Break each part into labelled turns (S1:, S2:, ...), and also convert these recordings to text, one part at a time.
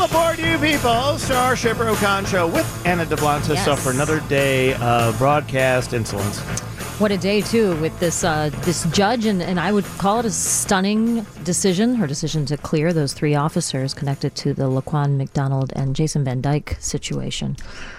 S1: aboard, you people. Starship Rokon Show with Anna DeBlantis.
S2: Yes.
S1: So for another day of broadcast insolence.
S2: What a day, too, with this this judge, and I would call it a stunning decision, her decision to clear those three officers connected to the Laquan McDonald and Jason Van Dyke situation.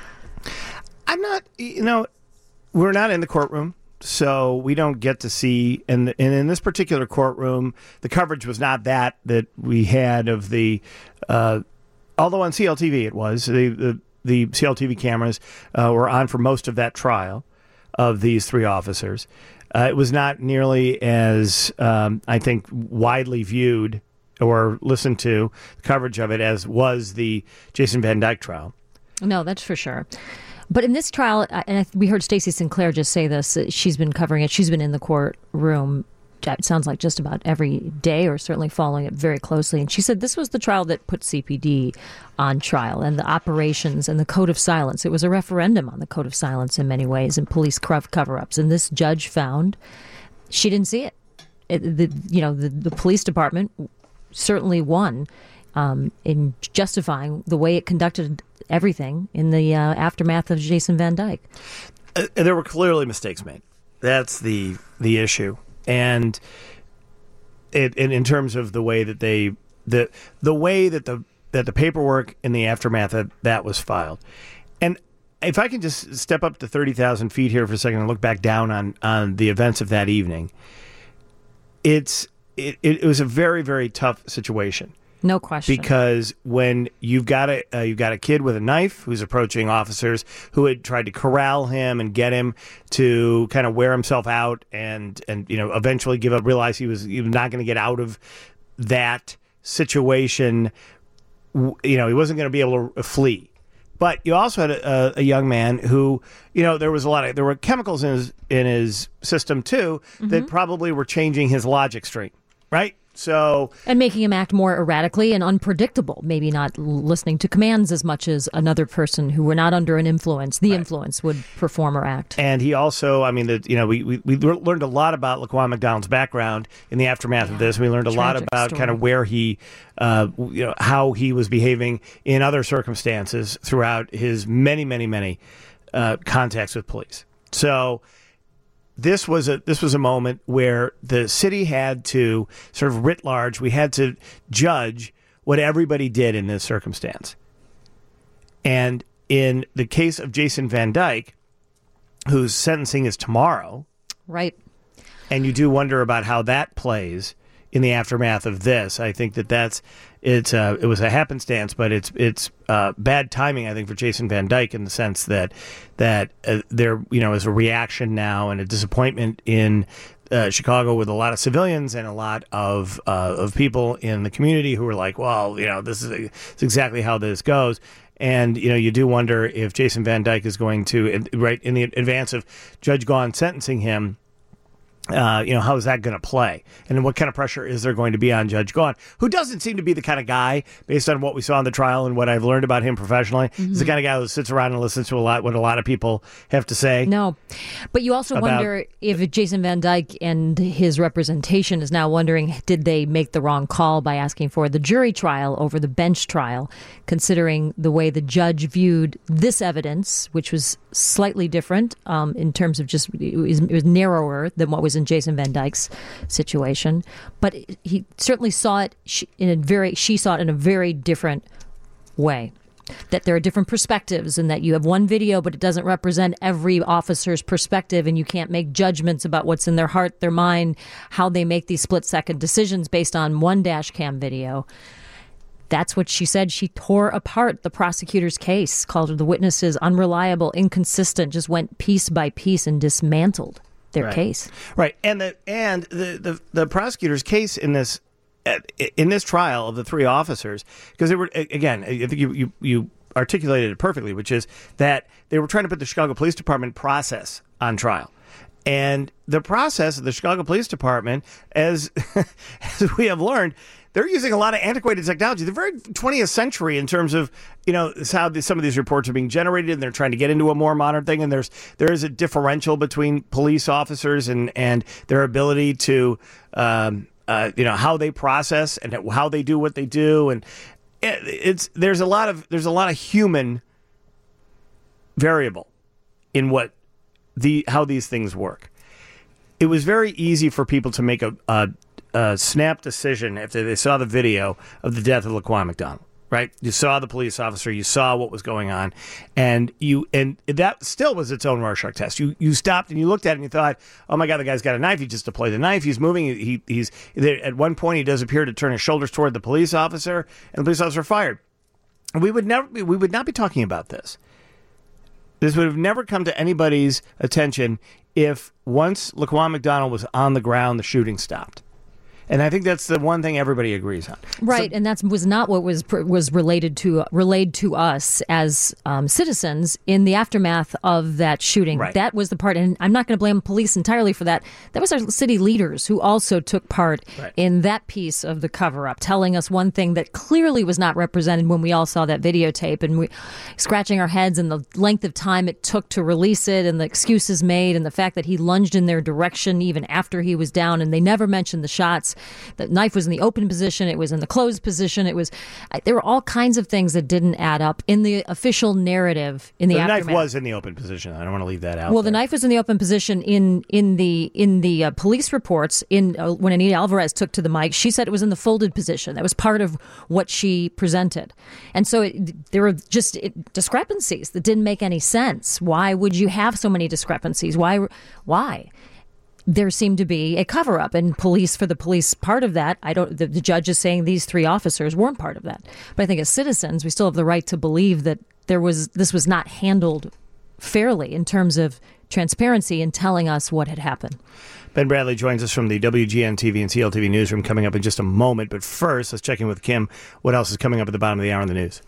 S1: I'm not, we're not in the courtroom, so we don't get to see, and in this particular courtroom, the coverage was not that we had of the, although on CLTV it was, the CLTV cameras were on for most of that trial of these three officers. It was not nearly as, I think, widely viewed or listened to coverage of it as was the Jason Van Dyke trial.
S2: No, that's for sure. But in this trial, and we heard Stacey Sinclair just say this, she's been covering it. She's been in the courtroom, it sounds like just about every day, or certainly following it very closely. And she said this was the trial that put CPD on trial, and the operations and the code of silence. It was a referendum on the code of silence in many ways, and police cover-ups. And this judge found she didn't see it. The police department certainly won in justifying the way it conducted everything in the aftermath of Jason Van Dyke.
S1: There were clearly mistakes made. That's the issue. And in terms of the way that the way that the paperwork in the aftermath of that was filed. And if I can just step up to 30,000 feet here for a second and look back down on the events of that evening, it was a very, very tough situation.
S2: No question.
S1: Because when you've got a kid with a knife who's approaching officers who had tried to corral him and get him to kind of wear himself out and eventually give up, realize he was not going to get out of that situation. He wasn't going to be able to flee. But you also had a young man who, there were chemicals in his system too that probably were changing his logic stream, right?
S2: And making him act more erratically and unpredictable, maybe not listening to commands as much as another person who were not under an influence, influence would perform or act.
S1: And he also, we learned a lot about Laquan McDonald's background in the aftermath of this. We learned a lot about kind of where he, how he was behaving in other circumstances throughout his many, many, many contacts with police. So This was a moment where the city had to sort of writ large, we had to judge what everybody did in this circumstance. And in the case of Jason Van Dyke, whose sentencing is tomorrow. Right. And you do wonder about how that plays in the aftermath of this. I think it was a happenstance, but it's bad timing, I think, for Jason Van Dyke in the sense that there is a reaction now and a disappointment in Chicago with a lot of civilians and a lot of people in the community who are like, well, this is exactly how this goes. And, you do wonder if Jason Van Dyke is going to, right in the advance of Judge Gahn sentencing him, how is that going to play? And what kind of pressure is there going to be on Judge Gahn, who doesn't seem to be the kind of guy, based on what we saw in the trial and what I've learned about him professionally, is the kind of guy who sits around and listens to what a lot of people have to say.
S2: No. But you also wonder if Jason Van Dyke and his representation is now wondering, did they make the wrong call by asking for the jury trial over the bench trial, considering the way the judge viewed this evidence, which was slightly different in terms of just, it was narrower than what was in Jason Van Dyke's situation, but he certainly saw it she saw it in a very different way. That there are different perspectives and that you have one video, but it doesn't represent every officer's perspective, and you can't make judgments about what's in their heart, their mind, how they make these split-second decisions based on one dash cam video. That's what she said. She tore apart the prosecutor's case, called the witnesses unreliable, inconsistent, just went piece by piece and dismantled their case. Right.
S1: And the prosecutor's case in this trial of the three officers, because they were, again, I think you articulated it perfectly, which is that they were trying to put the Chicago Police Department process on trial. And the process of the Chicago Police Department, as we have learned, they're using a lot of antiquated technology. They're very 20th century in terms of, how some of these reports are being generated, and they're trying to get into a more modern thing. And there is a differential between police officers and their ability to, how they process and how they do what they do. And there's a lot of human variable in how these things work. It was very easy for people to make a snap decision after they saw the video of the death of Laquan McDonald. Right, you saw the police officer, you saw what was going on, and that still was its own Rorschach test. You stopped and you looked at it and you thought, "Oh my God, the guy's got a knife. He just deployed the knife. He's moving. He's at one point he does appear to turn his shoulders toward the police officer, and the police officer fired." And we would not be talking about this. This would have never come to anybody's attention if once Laquan McDonald was on the ground, the shooting stopped. And I think that's the one thing everybody agrees on.
S2: Right, and that was not what was relayed to us as citizens in the aftermath of that shooting.
S1: Right.
S2: That was the part, and I'm not going to blame police entirely for that. That was our city leaders who also took part in that piece of the cover-up, telling us one thing that clearly was not represented when we all saw that videotape, and we scratching our heads and the length of time it took to release it, and the excuses made, and the fact that he lunged in their direction even after he was down, and they never mentioned the shots. The knife was in the open position. It was in the closed position. There were all kinds of things that didn't add up in the official narrative in the aftermath.
S1: The knife was in the open position. I don't want to leave that out.
S2: Well, the knife was in the open position in the police reports. When Anita Alvarez took to the mic, she said it was in the folded position. That was part of what she presented, and so there were just discrepancies that didn't make any sense. Why would you have so many discrepancies? Why? There seemed to be a cover-up, and for the police part of that, the judge is saying these three officers weren't part of that. But I think as citizens, we still have the right to believe that this was not handled fairly in terms of transparency and telling us what had happened.
S1: Ben Bradley joins us from the WGN TV and CLTV newsroom coming up in just a moment. But first, let's check in with Kim. What else is coming up at the bottom of the hour in the news?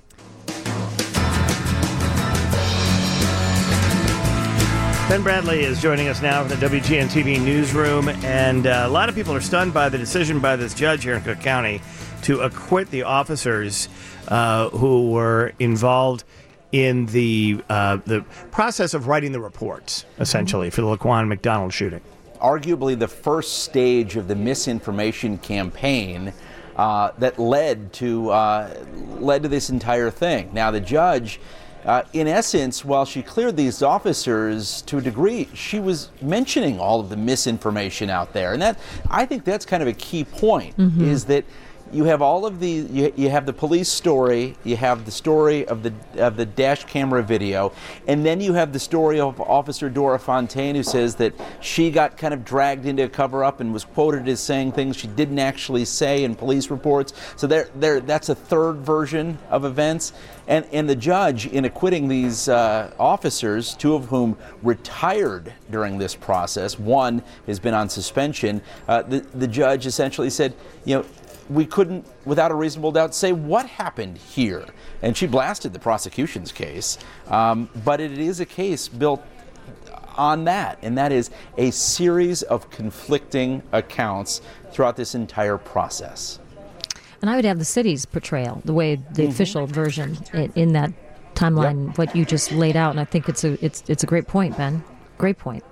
S1: Ben Bradley is joining us now from the WGN TV newsroom, and a lot of people are stunned by the decision by this judge here in Cook County to acquit the officers who were involved in the process of writing the reports, essentially, for the Laquan McDonald shooting.
S3: Arguably the first stage of the misinformation campaign that led to this entire thing. Now, the judge, in essence, while she cleared these officers to a degree, she was mentioning all of the misinformation out there. And I think that's kind of a key point, is that you have all of you have the police story, you have the story of the dash camera video, and then you have the story of Officer Dora Fontaine, who says that she got kind of dragged into a cover-up and was quoted as saying things she didn't actually say in police reports. So that's a third version of events. And the judge, in acquitting these officers, two of whom retired during this process, one has been on suspension, the judge essentially said, we couldn't, without a reasonable doubt, say what happened here. And she blasted the prosecution's case. But it is a case built on that, and that is a series of conflicting accounts throughout this entire process.
S2: And I would have the city's portrayal, the way the official version in that timeline, what you just laid out. And I think it's a great point, Ben. Great point.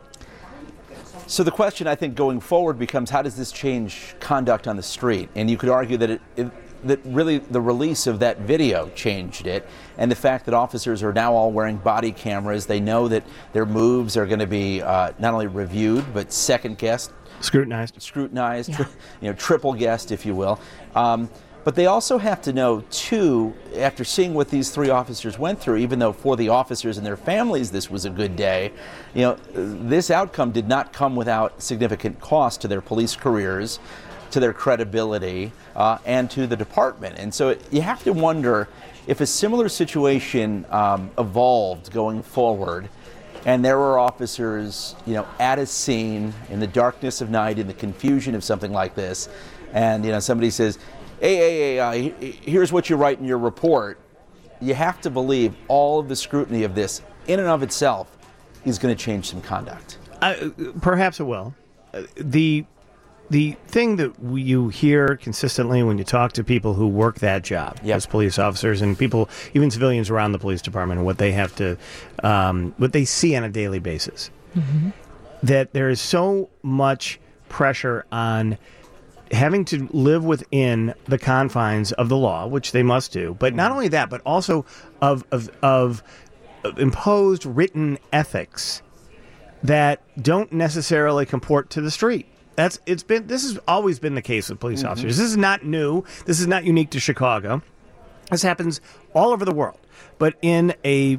S3: So the question, I think, going forward becomes, how does this change conduct on the street? And you could argue that that really the release of that video changed it, and the fact that officers are now all wearing body cameras. They know that their moves are going to be not only reviewed, but second-guessed.
S1: Scrutinized,
S2: yeah.
S3: Triple guessed, if you will. But they also have to know, too, after seeing what these three officers went through, even though for the officers and their families this was a good day, this outcome did not come without significant cost to their police careers, to their credibility, and to the department. And so you have to wonder if a similar situation evolved going forward, and there were officers, at a scene in the darkness of night, in the confusion of something like this, and somebody says, hey, here's what you write in your report. You have to believe all of the scrutiny of this, in and of itself, is going to change some conduct.
S1: Perhaps it will. The thing that you hear consistently when you talk to people who work that job as police officers, and people, even civilians around the police department, and what they have to, what they see on a daily basis, that there is so much pressure on having to live within the confines of the law, which they must do, but not only that, but also of imposed written ethics that don't necessarily comport to the street. This has always been the case with police officers. This is not new. This is not unique to Chicago. This happens all over the world. But in a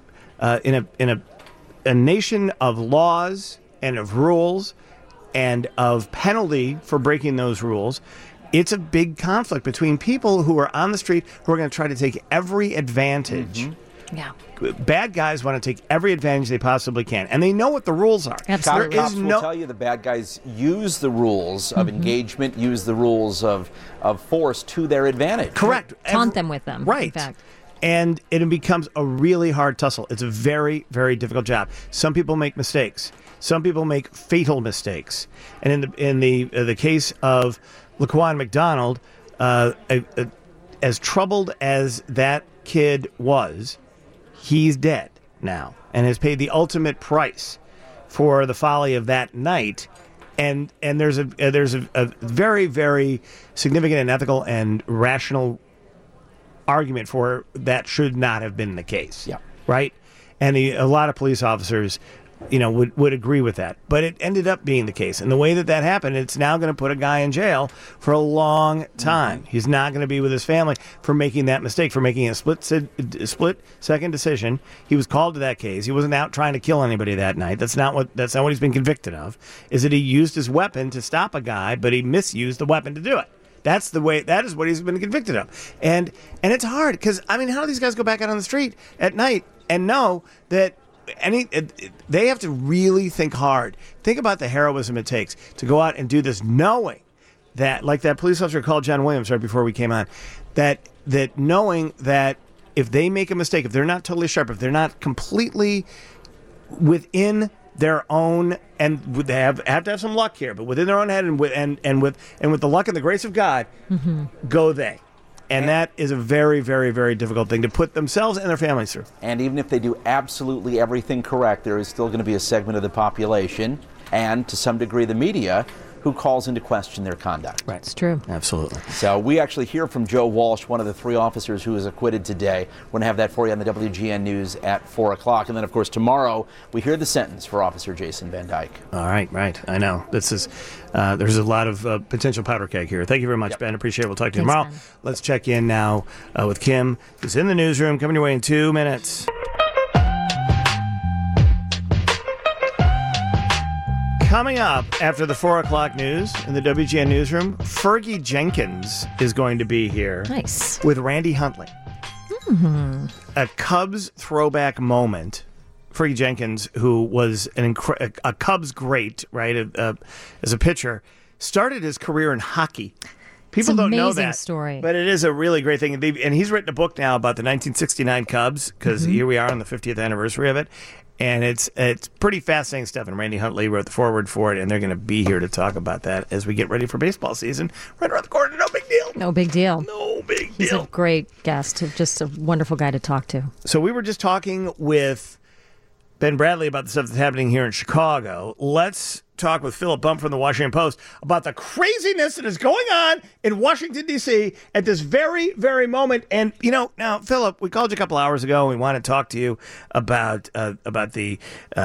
S1: nation of laws and of rules and of penalty for breaking those rules, it's a big conflict between people who are on the street who are going to try to take every advantage.
S2: Yeah.
S1: Bad guys want to take every advantage they possibly can, and they know what the rules are.
S2: Absolutely.
S3: Cops will tell you the bad guys use the rules of engagement, use the rules of force to their advantage.
S1: Correct.
S2: Taunt them with them.
S1: Right.
S2: In fact.
S1: And it becomes a really hard tussle. It's a very, very difficult job. Some people make mistakes. Some people make fatal mistakes. And in the case of Laquan McDonald, as troubled as that kid was, he's dead now and has paid the ultimate price for the folly of that night. And there's a very, very significant and ethical and rational argument for that should not have been the case.
S3: Yeah.
S1: Right? And a lot of police officers, would agree with that. But it ended up being the case. And the way that happened, it's now going to put a guy in jail for a long time. He's not going to be with his family for making that mistake, for making a split-second decision. He was called to that case. He wasn't out trying to kill anybody that night. That's not what he's been convicted of, is that he used his weapon to stop a guy, but he misused the weapon to do it. That is what he's been convicted of. And it's hard because, how do these guys go back out on the street at night and know that they have to really think hard. Think about the heroism it takes to go out and do this, knowing that, like that police officer called John Williams right before we came on, that knowing that if they make a mistake, if they're not totally sharp, if they're not completely within their own, and they have to have some luck here, but within their own head and with the luck and the grace of God, go they. And that is a very, very, very difficult thing to put themselves and their families through.
S3: And even if they do absolutely everything correct, there is still going to be a segment of the population, and to some degree the media, who calls into question their conduct.
S1: Right.
S2: It's true.
S1: Absolutely.
S3: So we actually hear from Joe Walsh, one of the 3 officers who was acquitted today. We're going to have that for you on the WGN News at 4 o'clock. And then, of course, tomorrow we hear the sentence for Officer Jason Van Dyke. All
S1: right. I know. This is there's a lot of potential powder keg here. Thank you very much, Ben. Appreciate it. We'll talk to you tomorrow. Ben. Let's check in now with Kim, who's in the newsroom, coming your way in 2 minutes. Coming up after the 4 o'clock news in the WGN newsroom, Fergie Jenkins is going to be here.
S2: Nice.
S1: With Randy Huntley. A Cubs throwback moment. Fergie Jenkins, who was a Cubs great, right, as a pitcher, started his career in hockey. People don't know that
S2: story,
S1: but it is a really great thing. And he's written a book now about the 1969 Cubs, because here we are on the 50th anniversary of it. And it's pretty fascinating stuff. And Randy Huntley wrote the foreword for it, and they're going to be here to talk about that as we get ready for baseball season. Right around the corner, no big deal.
S2: No big deal.
S1: No big deal.
S2: He's a great guest, just a wonderful guy to talk to.
S1: So we were just talking with Ben Bradley about the stuff that's happening here in Chicago. Let's talk with Philip Bump from the Washington Post about the craziness that is going on in Washington, D.C. at this very, very moment. And, now, Philip, we called you a couple hours ago, and we want to talk to you about the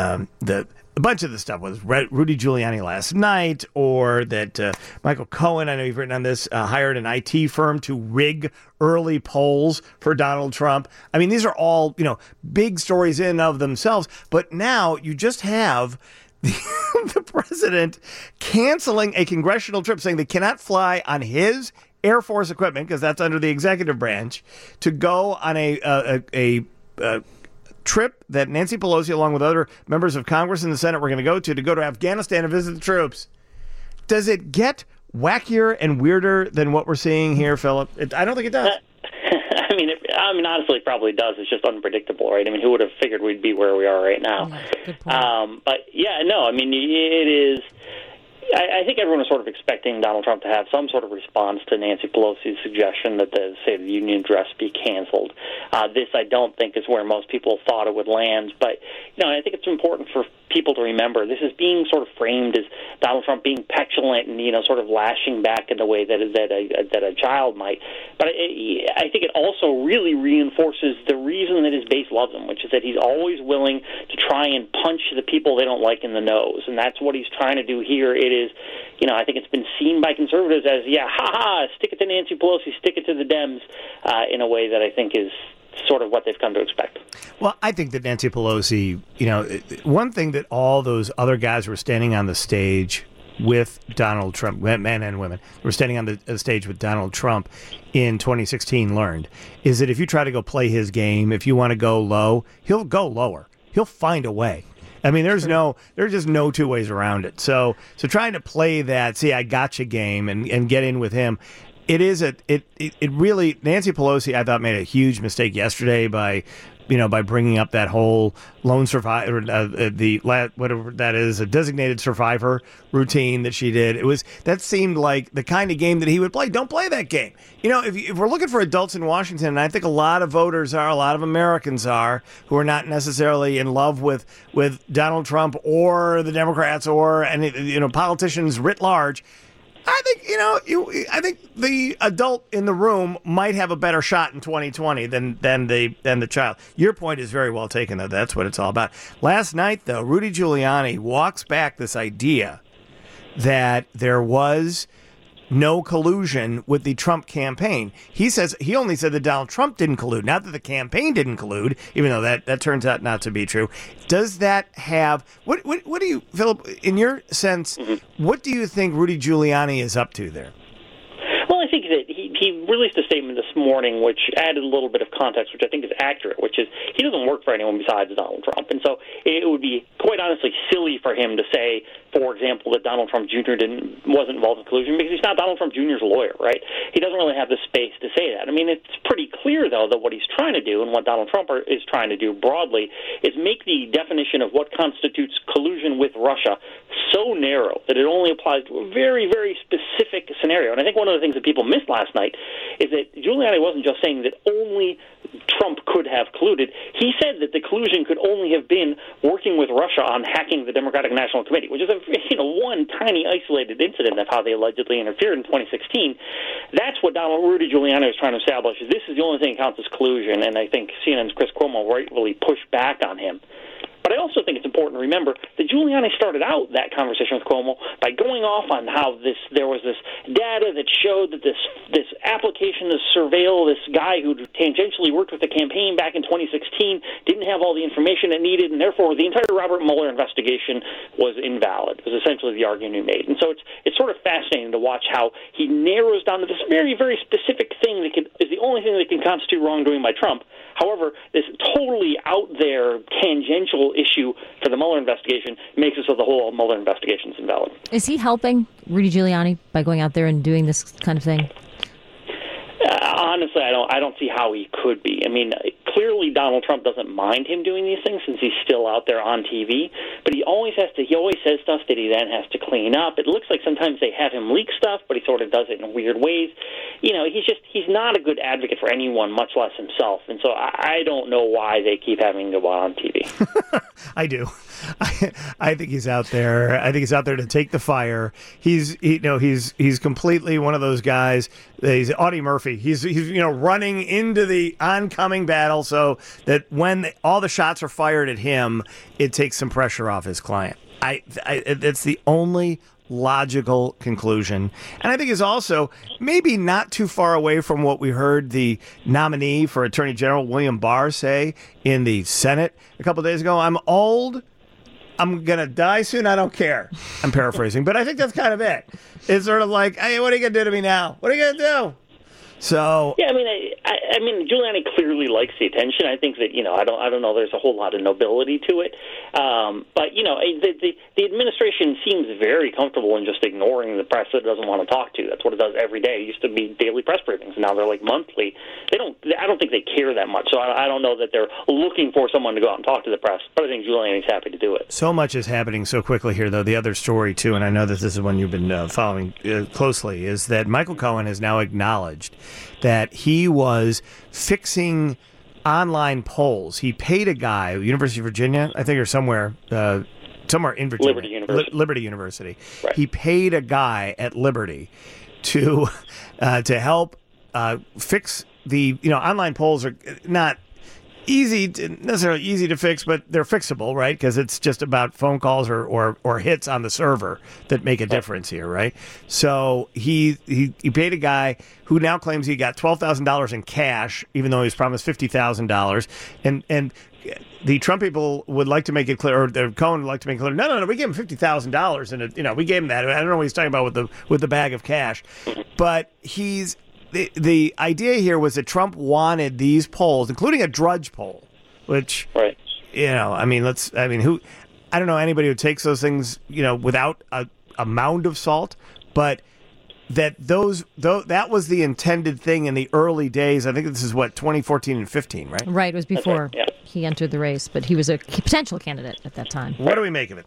S1: a bunch of the stuff was Rudy Giuliani last night, or that Michael Cohen, I know you've written on this, hired an IT firm to rig early polls for Donald Trump. I mean, these are all, big stories in and of themselves. But now you just have the president canceling a congressional trip, saying they cannot fly on his Air Force equipment, because that's under the executive branch, to go on a trip that Nancy Pelosi, along with other members of Congress and the Senate, were going to go to Afghanistan and visit the troops. Does it get wackier and weirder than what we're seeing here, Philip? I don't think it does.
S4: I mean, honestly, it probably does. It's just unpredictable, right? I mean, who would have figured we'd be where we are right now?
S2: Good point.
S4: It is. I think everyone was sort of expecting Donald Trump to have some sort of response to Nancy Pelosi's suggestion that the State of the Union address be canceled. This, I don't think, is where most people thought it would land. But, I think it's important for people to remember. This is being sort of framed as Donald Trump being petulant and, sort of lashing back in the way that a child might. But I think it also really reinforces the reason that his base loves him, which is that he's always willing to try and punch the people they don't like in the nose. And that's what he's trying to do here. It is, I think it's been seen by conservatives as, stick it to Nancy Pelosi, stick it to the Dems, in a way that I think is sort of what they've come to expect.
S1: Well, I think that Nancy Pelosi, one thing that all those other guys were standing on the stage with Donald Trump, men and women, were standing on the stage with Donald Trump in 2016 learned is that if you try to go play his game, if you want to go low, he'll go lower. He'll find a way. I mean, there's just no two ways around it. So trying to play that, see, I gotcha game and get in with him. It really, Nancy Pelosi, I thought, made a huge mistake yesterday by bringing up that whole lone survivor, whatever that is, a designated survivor routine that she did. That seemed like the kind of game that he would play. Don't play that game. If we're looking for adults in Washington, and I think a lot of voters are, a lot of Americans are, who are not necessarily in love with Donald Trump or the Democrats or any politicians writ large. I think the adult in the room might have a better shot in 2020 than the child. Your point is very well taken, though. That's what it's all about. Last night, though, Rudy Giuliani walks back this idea that there was no collusion with the Trump campaign. He only said that Donald Trump didn't collude, not that the campaign didn't collude, even though that turns out not to be true. Does that have what do you, Philip, in your sense, what do you think Rudy Giuliani is up to there?
S4: Well, I think that he released a statement this morning which added a little bit of context, which I think is accurate, which is he doesn't work for anyone besides Donald Trump. And so it would be, quite honestly, silly for him to say, for example, that Donald Trump Jr. wasn't involved in collusion, because he's not Donald Trump Jr.'s lawyer, right? He doesn't really have the space to say that. I mean, it's pretty clear, though, that what he's trying to do and what Donald Trump is trying to do broadly is make the definition of what constitutes collusion with Russia so narrow that it only applies to a very, very specific scenario. And I think one of the things that people missed last night is that Giuliani wasn't just saying that only Trump could have colluded. He said that the collusion could only have been working with Russia on hacking the Democratic National Committee, which is one tiny isolated incident of how they allegedly interfered in 2016. That's what Rudy Giuliani was trying to establish. This is the only thing that counts as collusion, and I think CNN's Chris Cuomo rightfully pushed back on him. But I also think it's important to remember that Giuliani started out that conversation with Cuomo by going off on how there was this data that showed that this application to surveil this guy who tangentially worked with the campaign back in 2016 didn't have all the information it needed, and therefore the entire Robert Mueller investigation was invalid, was essentially the argument he made. And so it's sort of fascinating to watch how he narrows down to this very, very specific thing that is the only thing that can constitute wrongdoing by Trump. However, this totally out there tangential issue for the Mueller investigation makes it so the whole Mueller investigation is invalid.
S2: Is he helping Rudy Giuliani by going out there and doing this kind of thing?
S4: Honestly, I don't see how he could be. I mean, clearly Donald Trump doesn't mind him doing these things since he's still out there on TV, but he always says stuff that he then has to clean up. It looks like sometimes they have him leak stuff, but he sort of does it in weird ways. He's not a good advocate for anyone, much less himself. And so I don't know why they keep having him go on TV.
S1: I do. I think he's out there. I think he's out there to take the fire. He's completely one of those guys. He's Audie Murphy. He's running into the oncoming battle so that when all the shots are fired at him, it takes some pressure off his client. It's the only logical conclusion. And I think is also maybe not too far away from what we heard the nominee for Attorney General William Barr say in the Senate a couple of days ago. I'm old. I'm going to die soon. I don't care. I'm paraphrasing, but I think that's kind of it. It's sort of like, hey, what are you going to do to me now? What are you going to do? So
S4: yeah, I mean, Giuliani clearly likes the attention. I think that I don't know. There's a whole lot of nobility to it, but the administration seems very comfortable in just ignoring the press that it doesn't want to talk to. That's what it does every day. It used to be daily press briefings, and now they're like monthly. I don't think they care that much. So I don't know that they're looking for someone to go out and talk to the press. But I think Giuliani's happy to do it.
S1: So much is happening so quickly here, though. The other story too, and I know that this is one you've been following closely, is that Michael Cohen has now acknowledged that he was fixing online polls. He paid a guy, University of Virginia, I think, or somewhere, somewhere in Virginia.
S4: Liberty
S1: University.
S4: Right.
S1: He paid a guy at Liberty to help fix the, online polls are not necessarily easy to fix, but they're fixable, right? Because it's just about phone calls or hits on the server that make a difference here, right? So he paid a guy who now claims he got $12,000 in cash, even though he was promised $50,000, and the Trump people would like to make it clear, or the Cohen would like to make it clear, no, we gave him $50,000, and we gave him that. I don't know what he's talking about with the bag of cash, but the idea here was that Trump wanted these polls, including a Drudge poll, which,
S4: right.
S1: I don't know anybody who takes those things, without a mound of salt, but that that was the intended thing in the early days. I think this is 2014 and 15, right?
S2: Right. It was before
S4: yeah.
S2: he entered the race, but he was a potential candidate at that time.
S1: What do we make of it?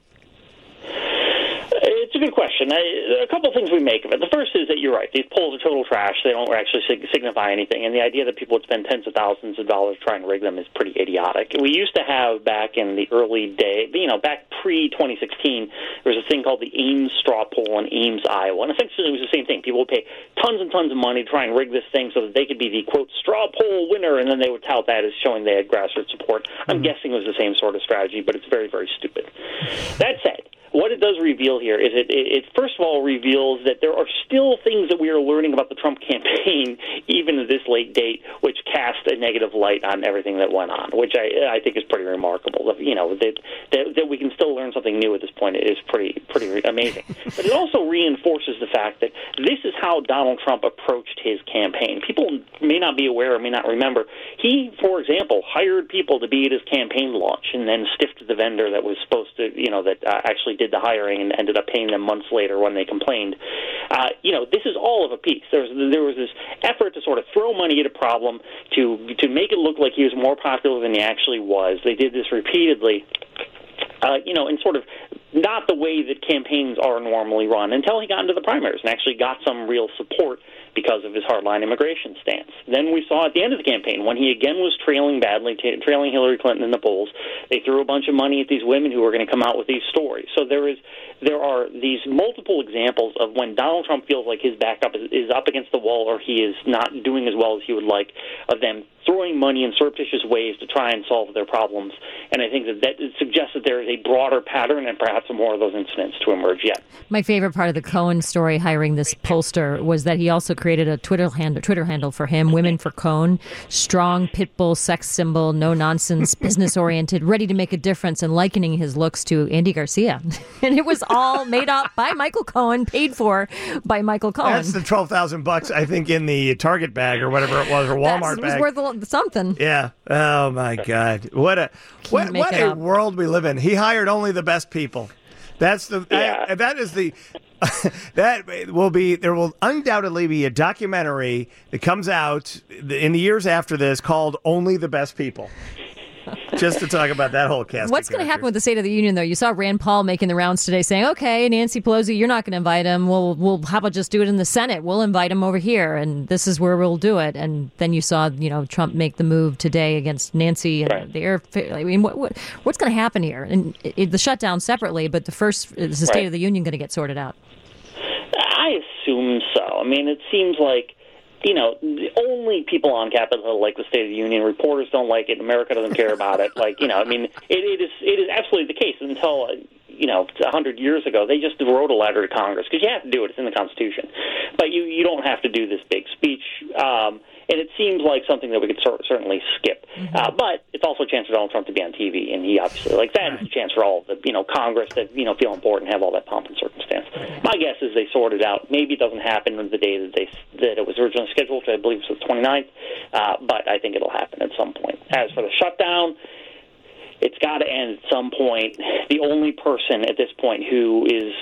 S4: It's a good question. A couple of things we make of it. The first is that you're right. These polls are total trash. They don't actually signify anything. And the idea that people would spend tens of thousands of dollars trying to rig them is pretty idiotic. We used to have back in the early day, back pre-2016, there was a thing called the Ames straw poll in Ames, Iowa. And essentially it was the same thing. People would pay tons and tons of money to try and rig this thing so that they could be the, quote, straw poll winner, and then they would tout that as showing they had grassroots support. I'm guessing it was the same sort of strategy, but it's very, very stupid. That said, what it does reveal here is it first of all reveals that there are still things that we are learning about the Trump campaign, even at this late date, which cast a negative light on everything that went on, which I think is pretty remarkable. That we can still learn something new at this point is pretty amazing. But it also reinforces the fact that this is how Donald Trump approached his campaign. People may not be aware or may not remember. He, for example, hired people to be at his campaign launch and then stiffed the vendor that was supposed to, that actually did the hiring and ended up paying them months later when they complained. This is all of a piece. There was this effort to sort of throw money at a problem to make it look like he was more popular than he actually was. They did this repeatedly. In sort of not the way that campaigns are normally run until he got into the primaries and actually got some real support because of his hardline immigration stance. Then we saw at the end of the campaign, when he again was trailing badly, trailing Hillary Clinton in the polls, they threw a bunch of money at these women who were going to come out with these stories. So there are these multiple examples of when Donald Trump feels like his backup is up against the wall or he is not doing as well as he would like, of them throwing money in surreptitious ways to try and solve their problems. And I think that suggests that there is a broader pattern and perhaps more of those incidents to emerge yet.
S2: My favorite part of the Cohen story hiring this pollster was that he also created a Twitter handle for him, Women for Cohen, strong, pit bull, sex symbol, no nonsense, business oriented, ready to make a difference, and likening his looks to Andy Garcia. And it was all made up by Michael Cohen, paid for by Michael Cohen.
S1: That's the $12,000, I think, in the Target bag or whatever it was, or Walmart bag.
S2: It was worth something.
S1: Yeah. Oh my God. What a world we live in. He hired only the best people. That's the that is the there will undoubtedly be a documentary that comes out in the years after this called Only the Best People. Just to talk about that whole cast.
S2: What's going to happen with the State of the Union, though? You saw Rand Paul making the rounds today saying, okay, Nancy Pelosi, you're not going to invite him. We'll how about just do it in the Senate? We'll invite him over here, and this is where we'll do it. And then you saw, Trump make the move today against Nancy and the air. I mean, what's going to happen here? And the shutdown separately, but is the State of the Union going to get sorted out?
S4: I assume so. I mean, it seems like the only people on Capitol Hill like the State of the Union. Reporters don't like it. America doesn't care about it. It is absolutely the case until 100 years ago, they just wrote a letter to Congress because you have to do it. It's in the Constitution. But you don't have to do this big speech. And it seems like something that we could certainly skip. Mm-hmm. But it's also a chance for Donald Trump to be on TV, and he obviously likes that. It's a chance for all of the Congress that feel important, have all that pomp and circumstance. My guess is they sort it out. Maybe it doesn't happen on the day that it was originally scheduled, which I believe was the 29th. But I think it'll happen at some point. As for the shutdown, it's got to end at some point. The only person at this point who is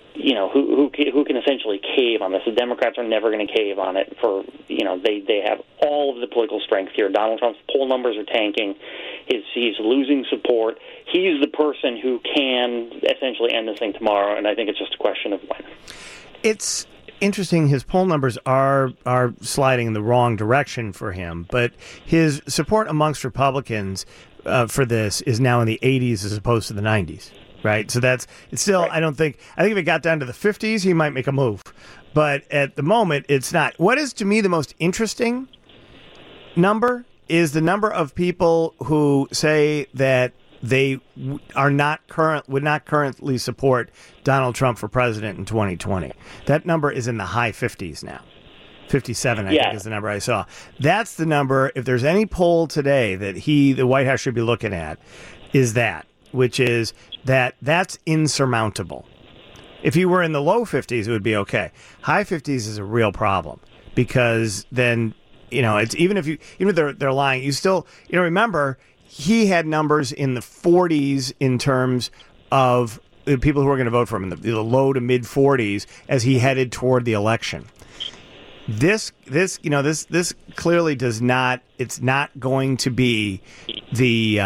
S4: who can essentially cave on this. The Democrats are never going to cave on it. They have all of the political strength here. Donald Trump's poll numbers are tanking. He's losing support. He's the person who can essentially end this thing tomorrow, and I think it's just a question of when.
S1: It's interesting. His poll numbers are sliding in the wrong direction for him, but his support amongst Republicans for this is now in the 80s as opposed to the 90s. right? So it's still,
S4: Right.
S1: I think if it got down to the 50s, he might make a move. But at the moment, it's not. What is, to me, the most interesting number is the number of people who say that they would not currently support Donald Trump for president in 2020. That number is in the high 50s now. 57, I think, is the number I saw. That's the number, if there's any poll today that the White House should be looking at, is that, which is that's insurmountable. If you were in the low 50s, it would be okay. High 50s is a real problem because then, it's even if they're lying, you still, remember, he had numbers in the 40s in terms of the people who were going to vote for him, in the low to mid 40s as he headed toward the election. This clearly does not. It's not going to be the.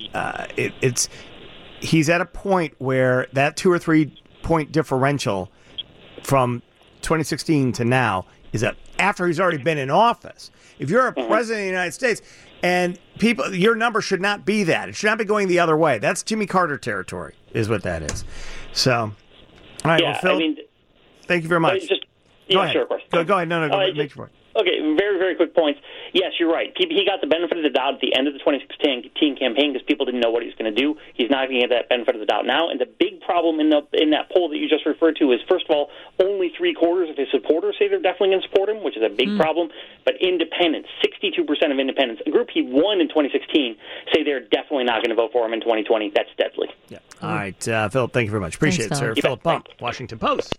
S1: He's at a point where that 2 or 3 point differential from 2016 to now is after he's already been in office. If you're a president of the United States and your number should not be that. It should not be going the other way. That's Jimmy Carter territory, is what that is. So, all right.
S4: Yeah,
S1: well, Phil, thank you very much. Go ahead.
S4: Sure, of course.
S1: Go ahead. No, make your point.
S4: Okay, very, very quick points. Yes, you're right. He got the benefit of the doubt at the end of the 2016 campaign because people didn't know what he was going to do. He's not going to get that benefit of the doubt now. And the big problem in that poll that you just referred to is, first of all, only 3/4 of his supporters say they're definitely going to support him, which is a big problem. But independents, 62% of independents, a group he won in 2016, say they're definitely not going to vote for him in 2020. That's deadly.
S1: Yeah. All right, Philip, thank you very much. Appreciate it, sir. Philip Bump, Washington Post.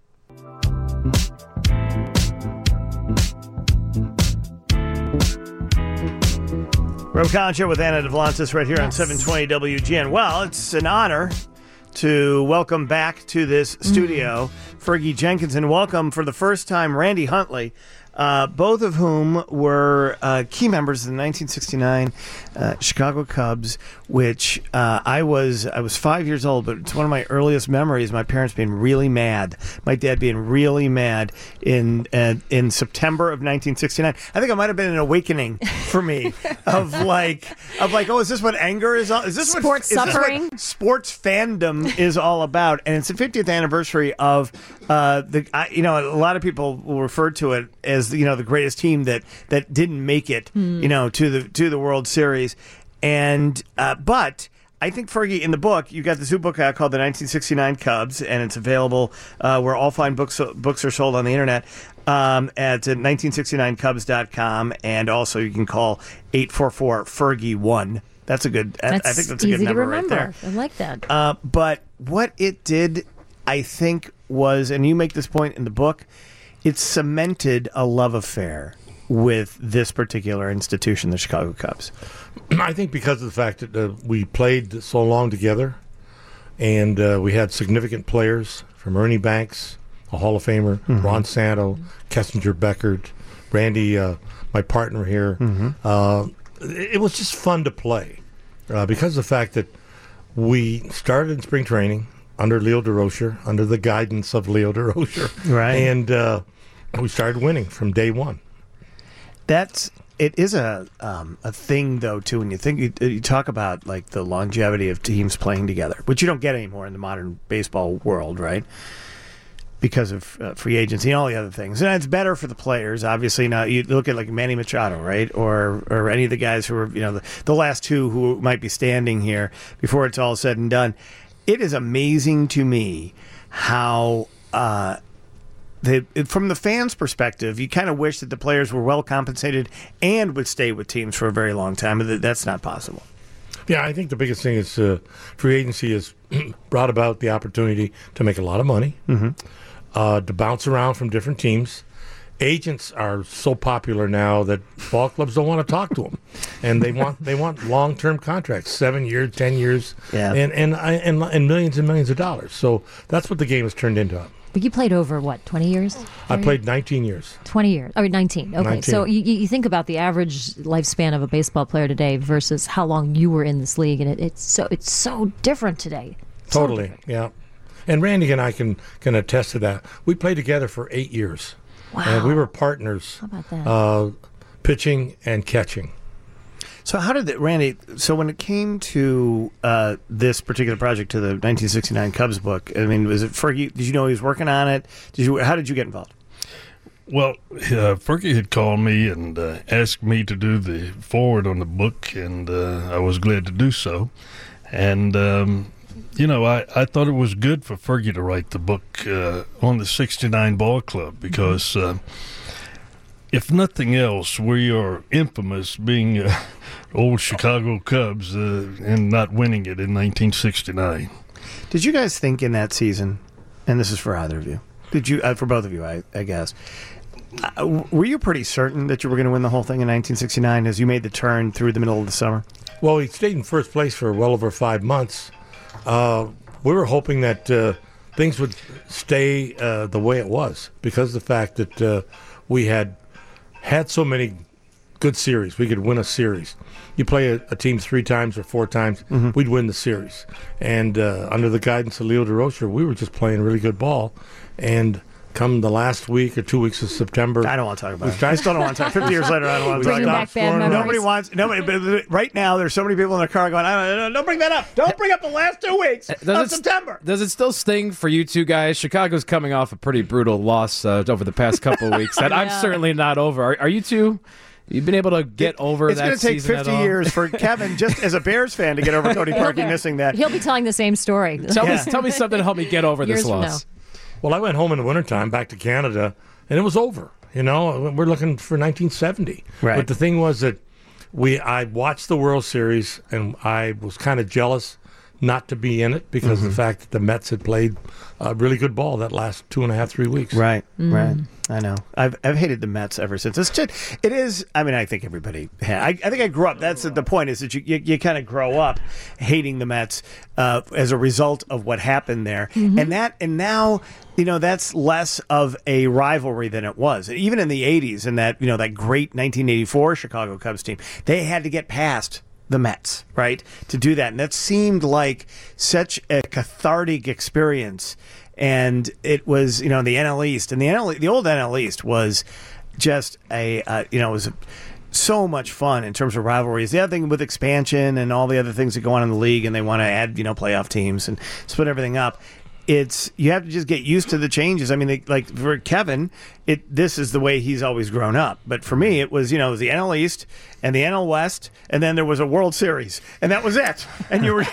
S1: Rob Collins Show with Anna Duvlantis right here on 720 WGN. Well, it's an honor to welcome back to this studio Fergie Jenkins, and welcome for the first time Randy Huntley, both of whom were key members of the 1969 Chicago Cubs, which I was 5 years old, but it's one of my earliest memories. My parents being really mad, my dad being really mad in September of 1969. I think it might have been an awakening for me of like, oh, is this what anger is? Is this
S2: sports suffering?
S1: Is this what sports fandom is all about? And it's the 50th anniversary of a lot of people will refer to it as the greatest team that didn't make it to the World Series, and but I think, Fergie, in the book you got this new book out called The 1969 Cubs, and it's available where all fine books are sold on the internet at 1969cubs.com, and also you can call 844-FERGIE-1. That's a good. I think that's a good number right there.
S2: I like that.
S1: But what it did, I think, was, and you make this point in the book, it cemented a love affair with this particular institution, the Chicago Cubs.
S5: I think because of the fact that we played so long together, and we had significant players from Ernie Banks, a Hall of Famer, Ron Santo, Kessinger Beckert, Randy, my partner here. It was just fun to play because of the fact that we started in spring training under Leo Durocher, under the guidance of Leo Durocher.
S1: Right.
S5: And we started winning from day one.
S1: It is a thing, though, too, when you talk about like the longevity of teams playing together, which you don't get anymore in the modern baseball world, right? Because of free agency and all the other things. And it's better for the players, obviously. Now, you look at like Manny Machado, right? Or any of the guys who are, the last two who might be standing here before it's all said and done. It is amazing to me how, from the fans' perspective, you kind of wish that the players were well compensated and would stay with teams for a very long time. But that's not possible.
S5: Yeah, I think the biggest thing is free agency has brought about the opportunity to make a lot of money, to bounce around from different teams. Agents are so popular now that ball clubs don't want to talk to them, and they want long-term contracts, 7 years, 10 years, and millions and millions of dollars. So that's what the game has turned into.
S2: But you played over, 20 years?
S5: I played 19 years.
S2: 20 years. Oh, 19. Okay.
S5: 19.
S2: So you think about the average lifespan of a baseball player today versus how long you were in this league, and it's so different today.
S5: Totally, yeah. And Randy and I can attest to that. We played together for 8 years.
S2: Wow.
S5: And we were partners.
S2: How about that?
S5: Pitching and catching.
S1: So how did Randy? So when it came to this particular project, to the 1969 Cubs book, I mean, was it Fergie? Did you know he was working on it? How did you get involved?
S6: Well, Fergie had called me and asked me to do the foreword on the book, and I was glad to do so. And I thought it was good for Fergie to write the book on the 69 ball club because. If nothing else, we are infamous being old Chicago Cubs and not winning it in 1969.
S1: Did you guys think in that season, and this is for either of you, did you, for both of you, I guess, were you pretty certain that you were going to win the whole thing in 1969 as you made the turn through the middle of the summer?
S5: Well, we stayed in first place for well over 5 months. We were hoping that things would stay the way it was because of the fact that we had so many good series. We could win a series. You play a team 3 times or 4 times, we'd win the series. And under the guidance of Leo DeRocher, we were just playing really good ball. And come the last week or 2 weeks of September,
S1: I don't want to talk about it. I still don't want to talk. 50 years later, I don't want to talk about it. Nobody. But right now, there's so many people in their car going, don't bring that up. Don't bring up the last 2 weeks of September.
S7: Does it still sting for you two guys? Chicago's coming off a pretty brutal loss over the past couple of weeks that I'm certainly not over. Are you two? You've been able to get over that season.
S1: It's going to take 50 years for Kevin, just as a Bears fan, to get over Cody Parkey missing that.
S2: He'll be telling the same story.
S7: Tell me something to help me get over this loss.
S5: Well, I went home in the wintertime back to Canada, and it was over. We're looking for 1970.
S1: Right.
S5: But the thing was that I watched the World Series, and I was kind of jealous not to be in it because of the fact that the Mets had played really good ball that last 2.5, 3 weeks.
S1: Right, right. I know. I've hated the Mets ever since. It is. I mean, I think everybody. I think I grew up. That's the point. Is that you kind of grow up hating the Mets as a result of what happened there, and now. That's less of a rivalry than it was. Even in the 80s, in that that great 1984 Chicago Cubs team, they had to get past the Mets, right, to do that. And that seemed like such a cathartic experience. And it was, the NL East. And the old NL East was just it was so much fun in terms of rivalries. The other thing with expansion and all the other things that go on in the league, and they want to add, playoff teams and split everything up. You have to just get used to the changes. I mean, like for Kevin, this is the way he's always grown up. But for me, it was the NL East and the NL West, and then there was a World Series, and that was it. And you were,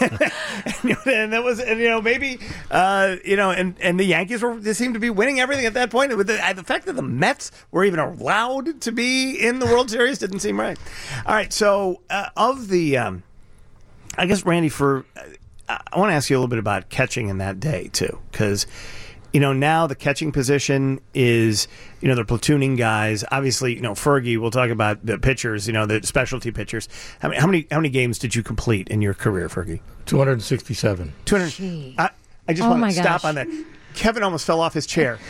S1: and that was, maybe, and the Yankees they seemed to be winning everything at that point. With the fact that the Mets were even allowed to be in the World Series didn't seem right. All right, so of the, I guess Randy I want to ask you a little bit about catching in that day, too, because, now the catching position is, they're platooning guys. Obviously, Fergie, we'll talk about the pitchers, the specialty pitchers. How many games did you complete in your career, Fergie?
S5: 267.
S2: 200.
S1: I just want to stop on that. Kevin almost fell off his chair.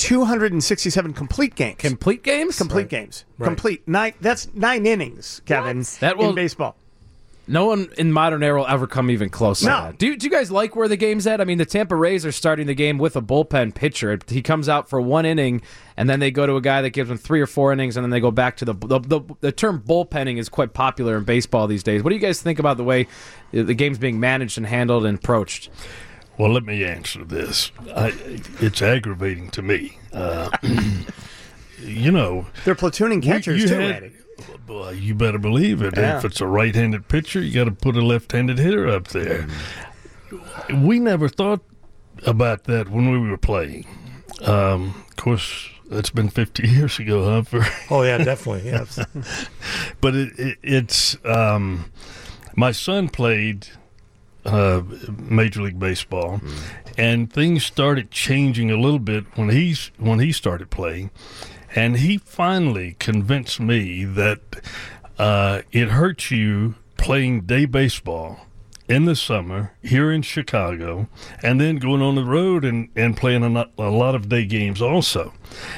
S1: 267 complete games.
S7: Complete games?
S1: Complete games. Right. Complete. 9. That's 9 innings, Kevin, in baseball.
S7: No one in modern era will ever come even close to that. Do you guys like where the game's at? I mean, the Tampa Rays are starting the game with a bullpen pitcher. He comes out for 1 inning, and then they go to a guy that gives them 3 or 4 innings, and then they go back to the term bullpenning is quite popular in baseball these days. What do you guys think about the way the game's being managed and handled and approached?
S6: Well, let me answer this. It's aggravating to me.
S1: They're platooning catchers, too, Randy.
S6: Well, you better believe it. Yeah. If it's a right-handed pitcher, you got to put a left-handed hitter up there. We never thought about that when we were playing. Of course, that's been 50 years ago, huh?
S5: Oh, yeah, definitely. Yes.
S6: But it's my son played Major League Baseball, and things started changing a little bit when he started playing. And he finally convinced me that it hurts you playing day baseball in the summer here in Chicago and then going on the road and playing a lot of day games also.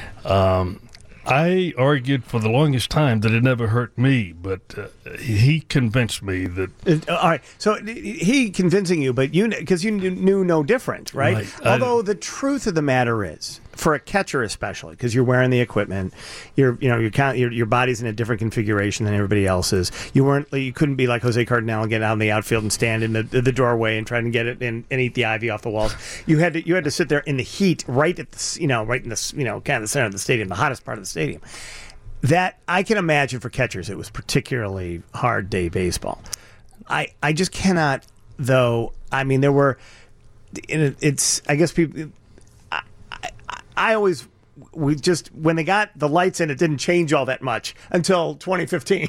S6: I argued for the longest time that it never hurt me, but he convinced me that...
S1: all right, so he convincing you, but because you knew no different, right? Although the truth of the matter is for a catcher especially, because you're wearing the equipment, your body's in a different configuration than everybody else's. You couldn't be like Jose Cardenal and get out in the outfield and stand in the doorway and try to get it and eat the ivy off the walls. You had to sit there in the heat, right in the kind of the center of the stadium, the hottest part of the stadium. That I can imagine for catchers, it was particularly hard day baseball. I just cannot, though. I mean, there were. It's. I guess people. I always. When they got the lights in, it didn't change all that much until 2015.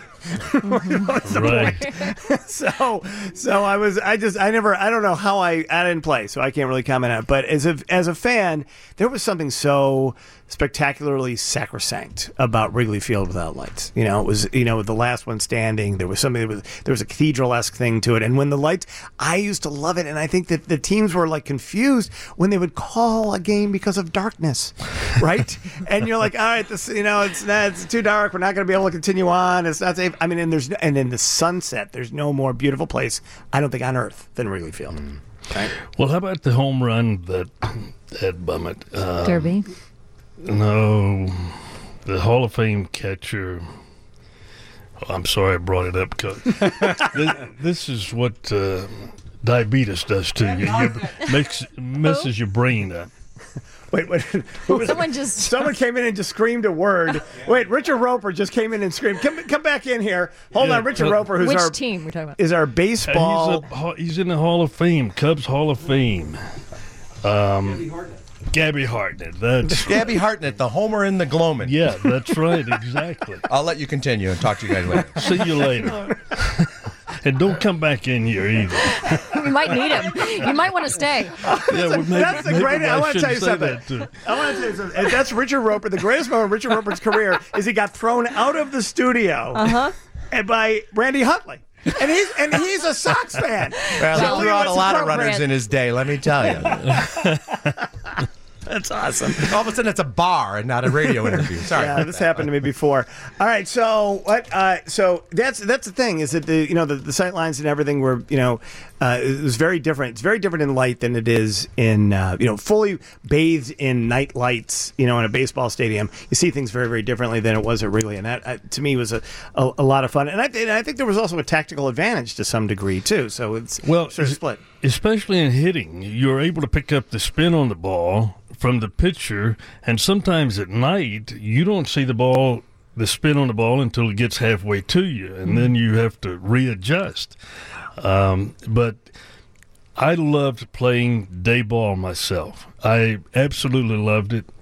S6: Right.
S1: So I don't know how I didn't play, so I can't really comment on it. But as a fan, there was something so spectacularly sacrosanct about Wrigley Field without lights. It was, the last one standing. There was something there was a cathedral-esque thing to it. And when the lights, I used to love it. And I think that the teams were like confused when they would call a game because of darkness, right? And you're like, all right, this, it's too dark. We're not going to be able to continue on. It's not safe. I mean, and in the sunset, there's no more beautiful place, I don't think, on earth than Wrigley Field. Right?
S6: Well, how about the home run that Bummett?
S2: Derby?
S6: No, the Hall of Fame catcher. Oh, I'm sorry I brought it up because this is what diabetes does to you. Messes your brain up.
S1: Wait. Someone came in and just screamed a word. Wait, Richard Roper just came in and screamed. Come back in here. Hold on, Richard Roper, who's
S2: which team we're talking about?
S1: Is our baseball.
S6: He's in the Hall of Fame, Cubs Hall of Fame. Gabby Hartnett. That's
S8: Gabby Hartnett, the homer in the Gloman.
S6: Yeah, that's right, exactly.
S8: I'll let you continue and talk to you guys later.
S6: See you later. And don't come back in here either.
S2: You might need him. You might want to stay.
S1: That's the greatest. I want to tell you something. And that's Richard Roper. The greatest moment of Richard Roper's career is he got thrown out of the studio by Randy Hutley. And he's a Sox fan.
S8: Well, he threw out a lot of runners in his day, let me tell you.
S1: That's awesome.
S8: All of a sudden, it's a bar and not a radio interview. Sorry.
S1: Yeah, this happened to me before. All right, so what? So that's the thing is that the sight lines and everything were it was very different. It's very different in light than it is in fully bathed in night lights. In a baseball stadium, you see things very, very differently than it was at Wrigley, and that to me was a lot of fun. And I think there was also a tactical advantage to some degree too. So it's sort of split.
S6: Especially in hitting, you're able to pick up the spin on the ball from the pitcher, and sometimes at night you don't see the spin on the ball until it gets halfway to you, and then you have to readjust. But I loved playing day ball myself. I absolutely loved it,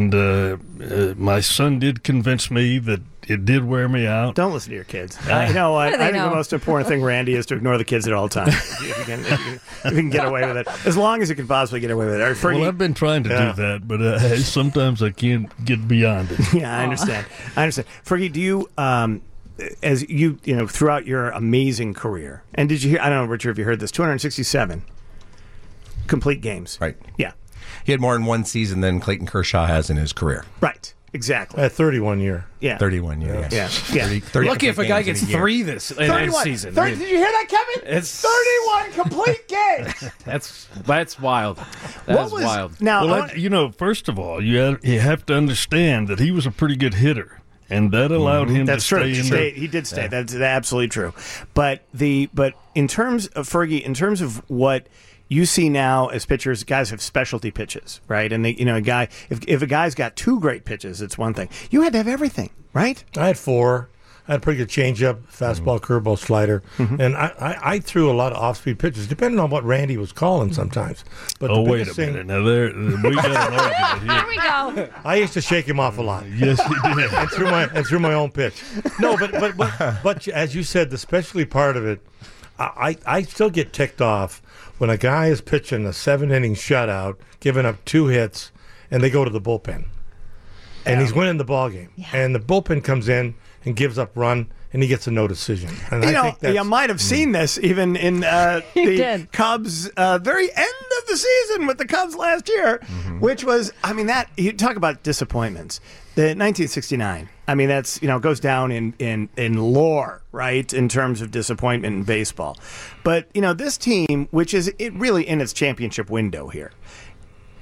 S6: and my son did convince me that it did wear me out.
S1: Don't listen to your kids. You know what? I think the most important thing, Randy, is to ignore the kids at all times. if you can get away with it. As long as you can possibly get away with it.
S6: Well, I've been trying to do that, but sometimes I can't get beyond it.
S1: Yeah, I understand. Fergie, do you, as you, throughout your amazing career, and did you hear, I don't know, Richard, if you heard this, 267 complete games.
S8: Right.
S1: Yeah.
S8: He had more in one season than Clayton Kershaw has in his career.
S1: Right. Exactly.
S5: At 31 year.
S1: Yeah.
S8: 31 years.
S1: Yeah.
S8: 30
S7: Lucky if a guy gets 3 this season.
S1: 30, did you hear that, Kevin?
S7: It's
S1: 31 complete games.
S7: That's wild. That's wild.
S1: Now,
S6: first of all, you have to understand that he was a pretty good hitter, and that allowed him to stay in there.
S1: He did stay. Yeah. That's absolutely true. But in terms of Fergie, in terms of what you see now as pitchers, guys have specialty pitches, right? And a guy, if a guy's got 2 great pitches, it's one thing. You had to have everything, right?
S5: I had 4. I had a pretty good changeup, fastball, curveball, slider, and I threw a lot of off-speed pitches, depending on what Randy was calling sometimes. But
S6: wait a minute! Now we got an argument here.
S2: Here we go.
S5: I used to shake him off a lot.
S6: Yes, you did.
S5: and threw my own pitch. No, but as you said, the specialty part of it, I still get ticked off when a guy is pitching a 7-inning shutout, giving up 2 hits, and they go to the bullpen. And he's winning the ball game. Yeah. And the bullpen comes in and gives up run, and he gets a no decision. And I think
S1: you might have seen this even in the Cubs' very end of the season with the Cubs last year, which was, that you talk about disappointments. The 1969. That's goes down in lore, right, in terms of disappointment in baseball. But this team, which is really in its championship window here,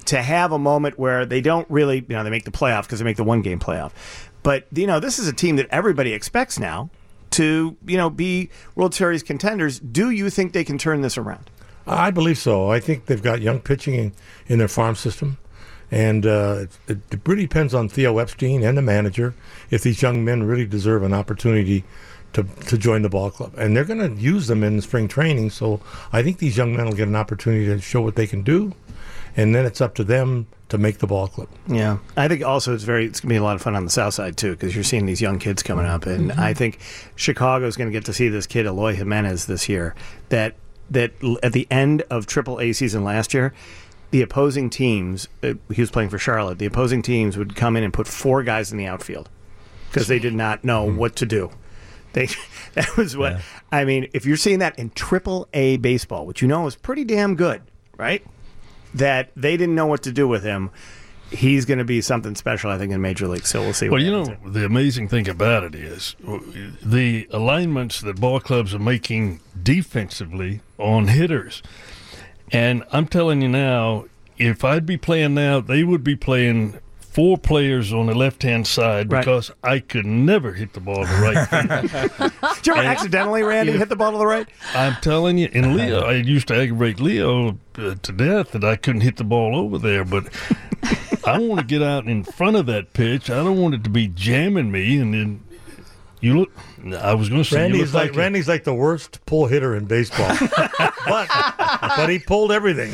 S1: to have a moment where they don't really, they make the playoff because they make the one-game playoff. But, this is a team that everybody expects now to, be World Series contenders. Do you think they can turn this around?
S5: I believe so. I think they've got young pitching in their farm system. And it really depends on Theo Epstein and the manager if these young men really deserve an opportunity to join the ball club. And they're going to use them in spring training. So I think these young men will get an opportunity to show what they can do. And then it's up to them to make the ball club.
S1: Yeah. I think also it's going to be a lot of fun on the south side, too, because you're seeing these young kids coming up. And I think Chicago's going to get to see this kid, Eloy Jimenez, this year, that at the end of AAA season last year, the opposing teams, he was playing for Charlotte, the opposing teams would come in and put 4 guys in the outfield because they did not know what to do. That was what, I mean, if you're seeing that in AAA baseball, which is pretty damn good, right? That they didn't know what to do with him. He's going to be something special, I think, in Major League. So we'll see.
S6: Well, the amazing thing about it is the alignments that ball clubs are making defensively on hitters. And I'm telling you now, if I'd be playing now, they would be playing 4 players on the left-hand side because I could never hit the ball to the right.
S1: Did you ever accidentally, Randy, hit the ball to the right?
S6: I'm telling you, in Leo, I used to aggravate Leo to death that I couldn't hit the ball over there, but I want to get out in front of that pitch. I don't want it to be jamming me, and then you look. I was going to say
S5: Randy's like the worst pull hitter in baseball, but he pulled everything.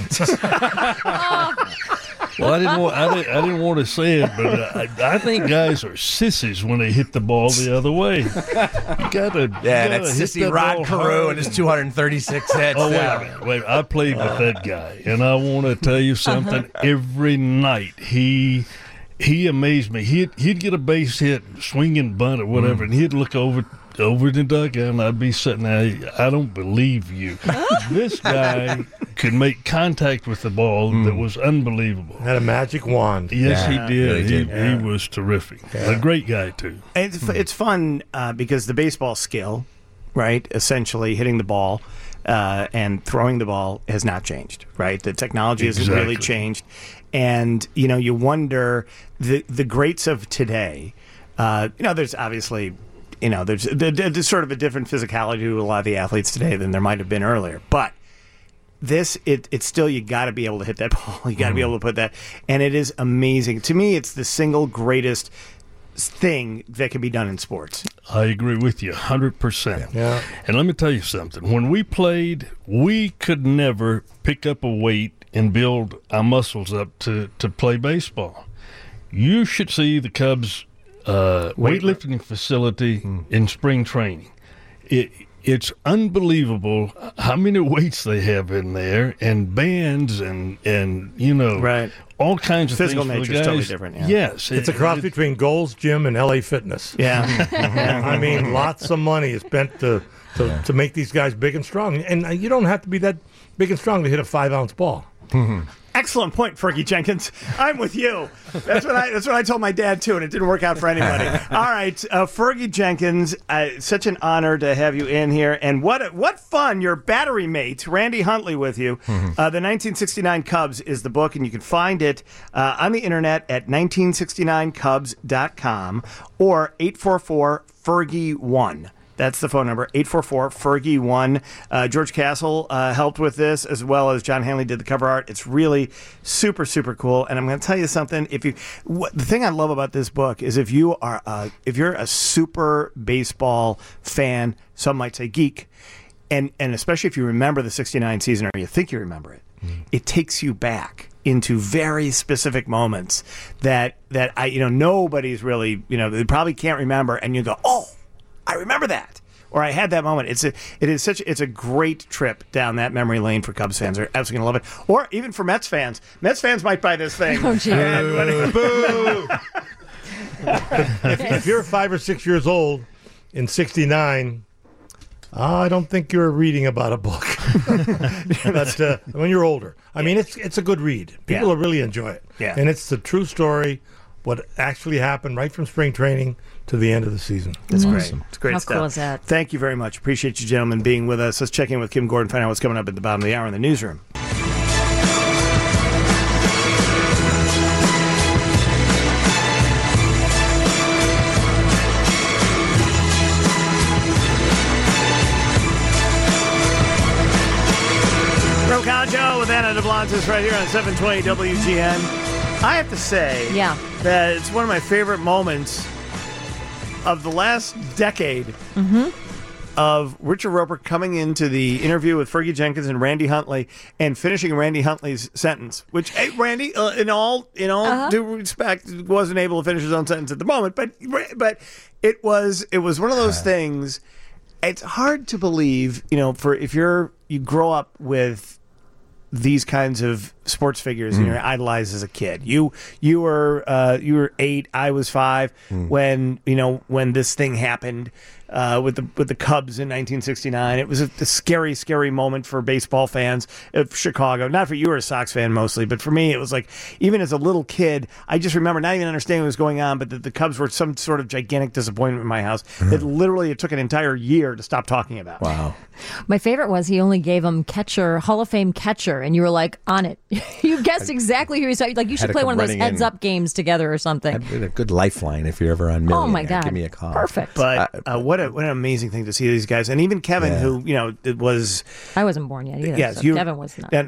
S6: Well, I didn't want to say it, but I think guys are sissies when they hit the ball the other way. You gotta
S8: that's sissy Rod Carew and his 236 hits.
S6: Oh, wait, I played with that guy, and I want to tell you something. Every night he amazed me. He'd get a base hit, swinging bunt or whatever, and he'd look over the dugout, and I'd be sitting there, I don't believe you. This guy could make contact with the ball that was unbelievable.
S5: Had a magic wand.
S6: Yes, he did. Really he was terrific. A great guy, too.
S1: And it's fun because the baseball skill, right, essentially hitting the ball and throwing the ball has not changed, right? The technology hasn't really changed. And, you wonder, the greats of today, there's obviously... there's sort of a different physicality to a lot of the athletes today than there might have been earlier. But it's still, you got to be able to hit that ball. You got to be able to put that. And it is amazing. To me, it's the single greatest thing that can be done in sports.
S6: I agree with you 100%.
S5: Yeah.
S6: And let me tell you something. When we played, we could never pick up a weight and build our muscles up to play baseball. You should see the Cubs weightlifting facility in spring training. It's unbelievable how many weights they have in there, and bands and all kinds of
S1: physical
S6: things.
S1: Nature is totally different. Yeah.
S6: Yes,
S5: it's a cross between Gold's Gym and LA Fitness.
S1: Yeah,
S5: I mean, lots of money is spent to make these guys big and strong, and you don't have to be that big and strong to hit a 5-ounce ball.
S1: Excellent point, Fergie Jenkins. I'm with you. That's what I told my dad too, and it didn't work out for anybody. All right, Fergie Jenkins, such an honor to have you in here, and what fun! Your battery mate, Randy Huntley, with you. The 1969 Cubs is the book, and you can find it on the internet at 1969cubs.com or 844-FERGIE-1. That's the phone number, 844-FERGIE-1. George Castle helped with this, as well as John Hanley did the cover art. It's really super, super cool. And I'm going to tell you something. The thing I love about this book is if you're a super baseball fan, some might say geek, and especially if you remember the 69 season or you think you remember it, it takes you back into very specific moments that nobody's really, they probably can't remember, and you go, oh, I remember that, or I had that moment. It's a great trip down that memory lane for Cubs fans. They're absolutely gonna love it, or even for Mets fans. Mets fans might buy this thing.
S2: Oh, gee.
S5: Boo! If you're 5 or 6 years old in '69, I don't think you're reading about a book. But when you're older, I mean, it's a good read. People will really enjoy it.
S1: Yeah.
S5: And it's the true story, what actually happened right from spring training to the end of the season.
S1: That's great. It's great
S2: How
S1: stuff.
S2: cool is that?
S1: Thank you very much. Appreciate you gentlemen being with us. Let's check in with Kim Gordon, find out what's coming up at the bottom of the hour in the newsroom. Joe with Anna DeBlantis right here on 720 WGN. I have to say that it's one of my favorite moments of the last decade of Richard Roeper coming into the interview with Fergie Jenkins and Randy Huntley and finishing Randy Huntley's sentence, which, hey, Randy, in all due respect, wasn't able to finish his own sentence at the moment, but it was one of those things. It's hard to believe, for if you grow up with these kinds of sports figures and you're idolized as a kid. You were 8, I was 5 when this thing happened with the Cubs in 1969. It was a scary, scary moment for baseball fans of Chicago. Not for you, were a Sox fan mostly, but for me, it was like, even as a little kid, I just remember not even understanding what was going on, but that the Cubs were some sort of gigantic disappointment in my house that literally it took an entire year to stop talking about.
S8: Wow.
S2: My favorite was he only gave him Hall of Fame catcher, and you were like, on it. You guessed exactly who he saw. Like, you should play one of those heads-up games together or something.
S8: A good lifeline if you're ever on Millionaire.
S2: Oh, my God.
S8: Give me a call.
S2: Perfect.
S1: But what an amazing thing to see these guys. And even Kevin, who, it was...
S2: I wasn't born yet either.
S1: Yes,
S2: so Kevin was not.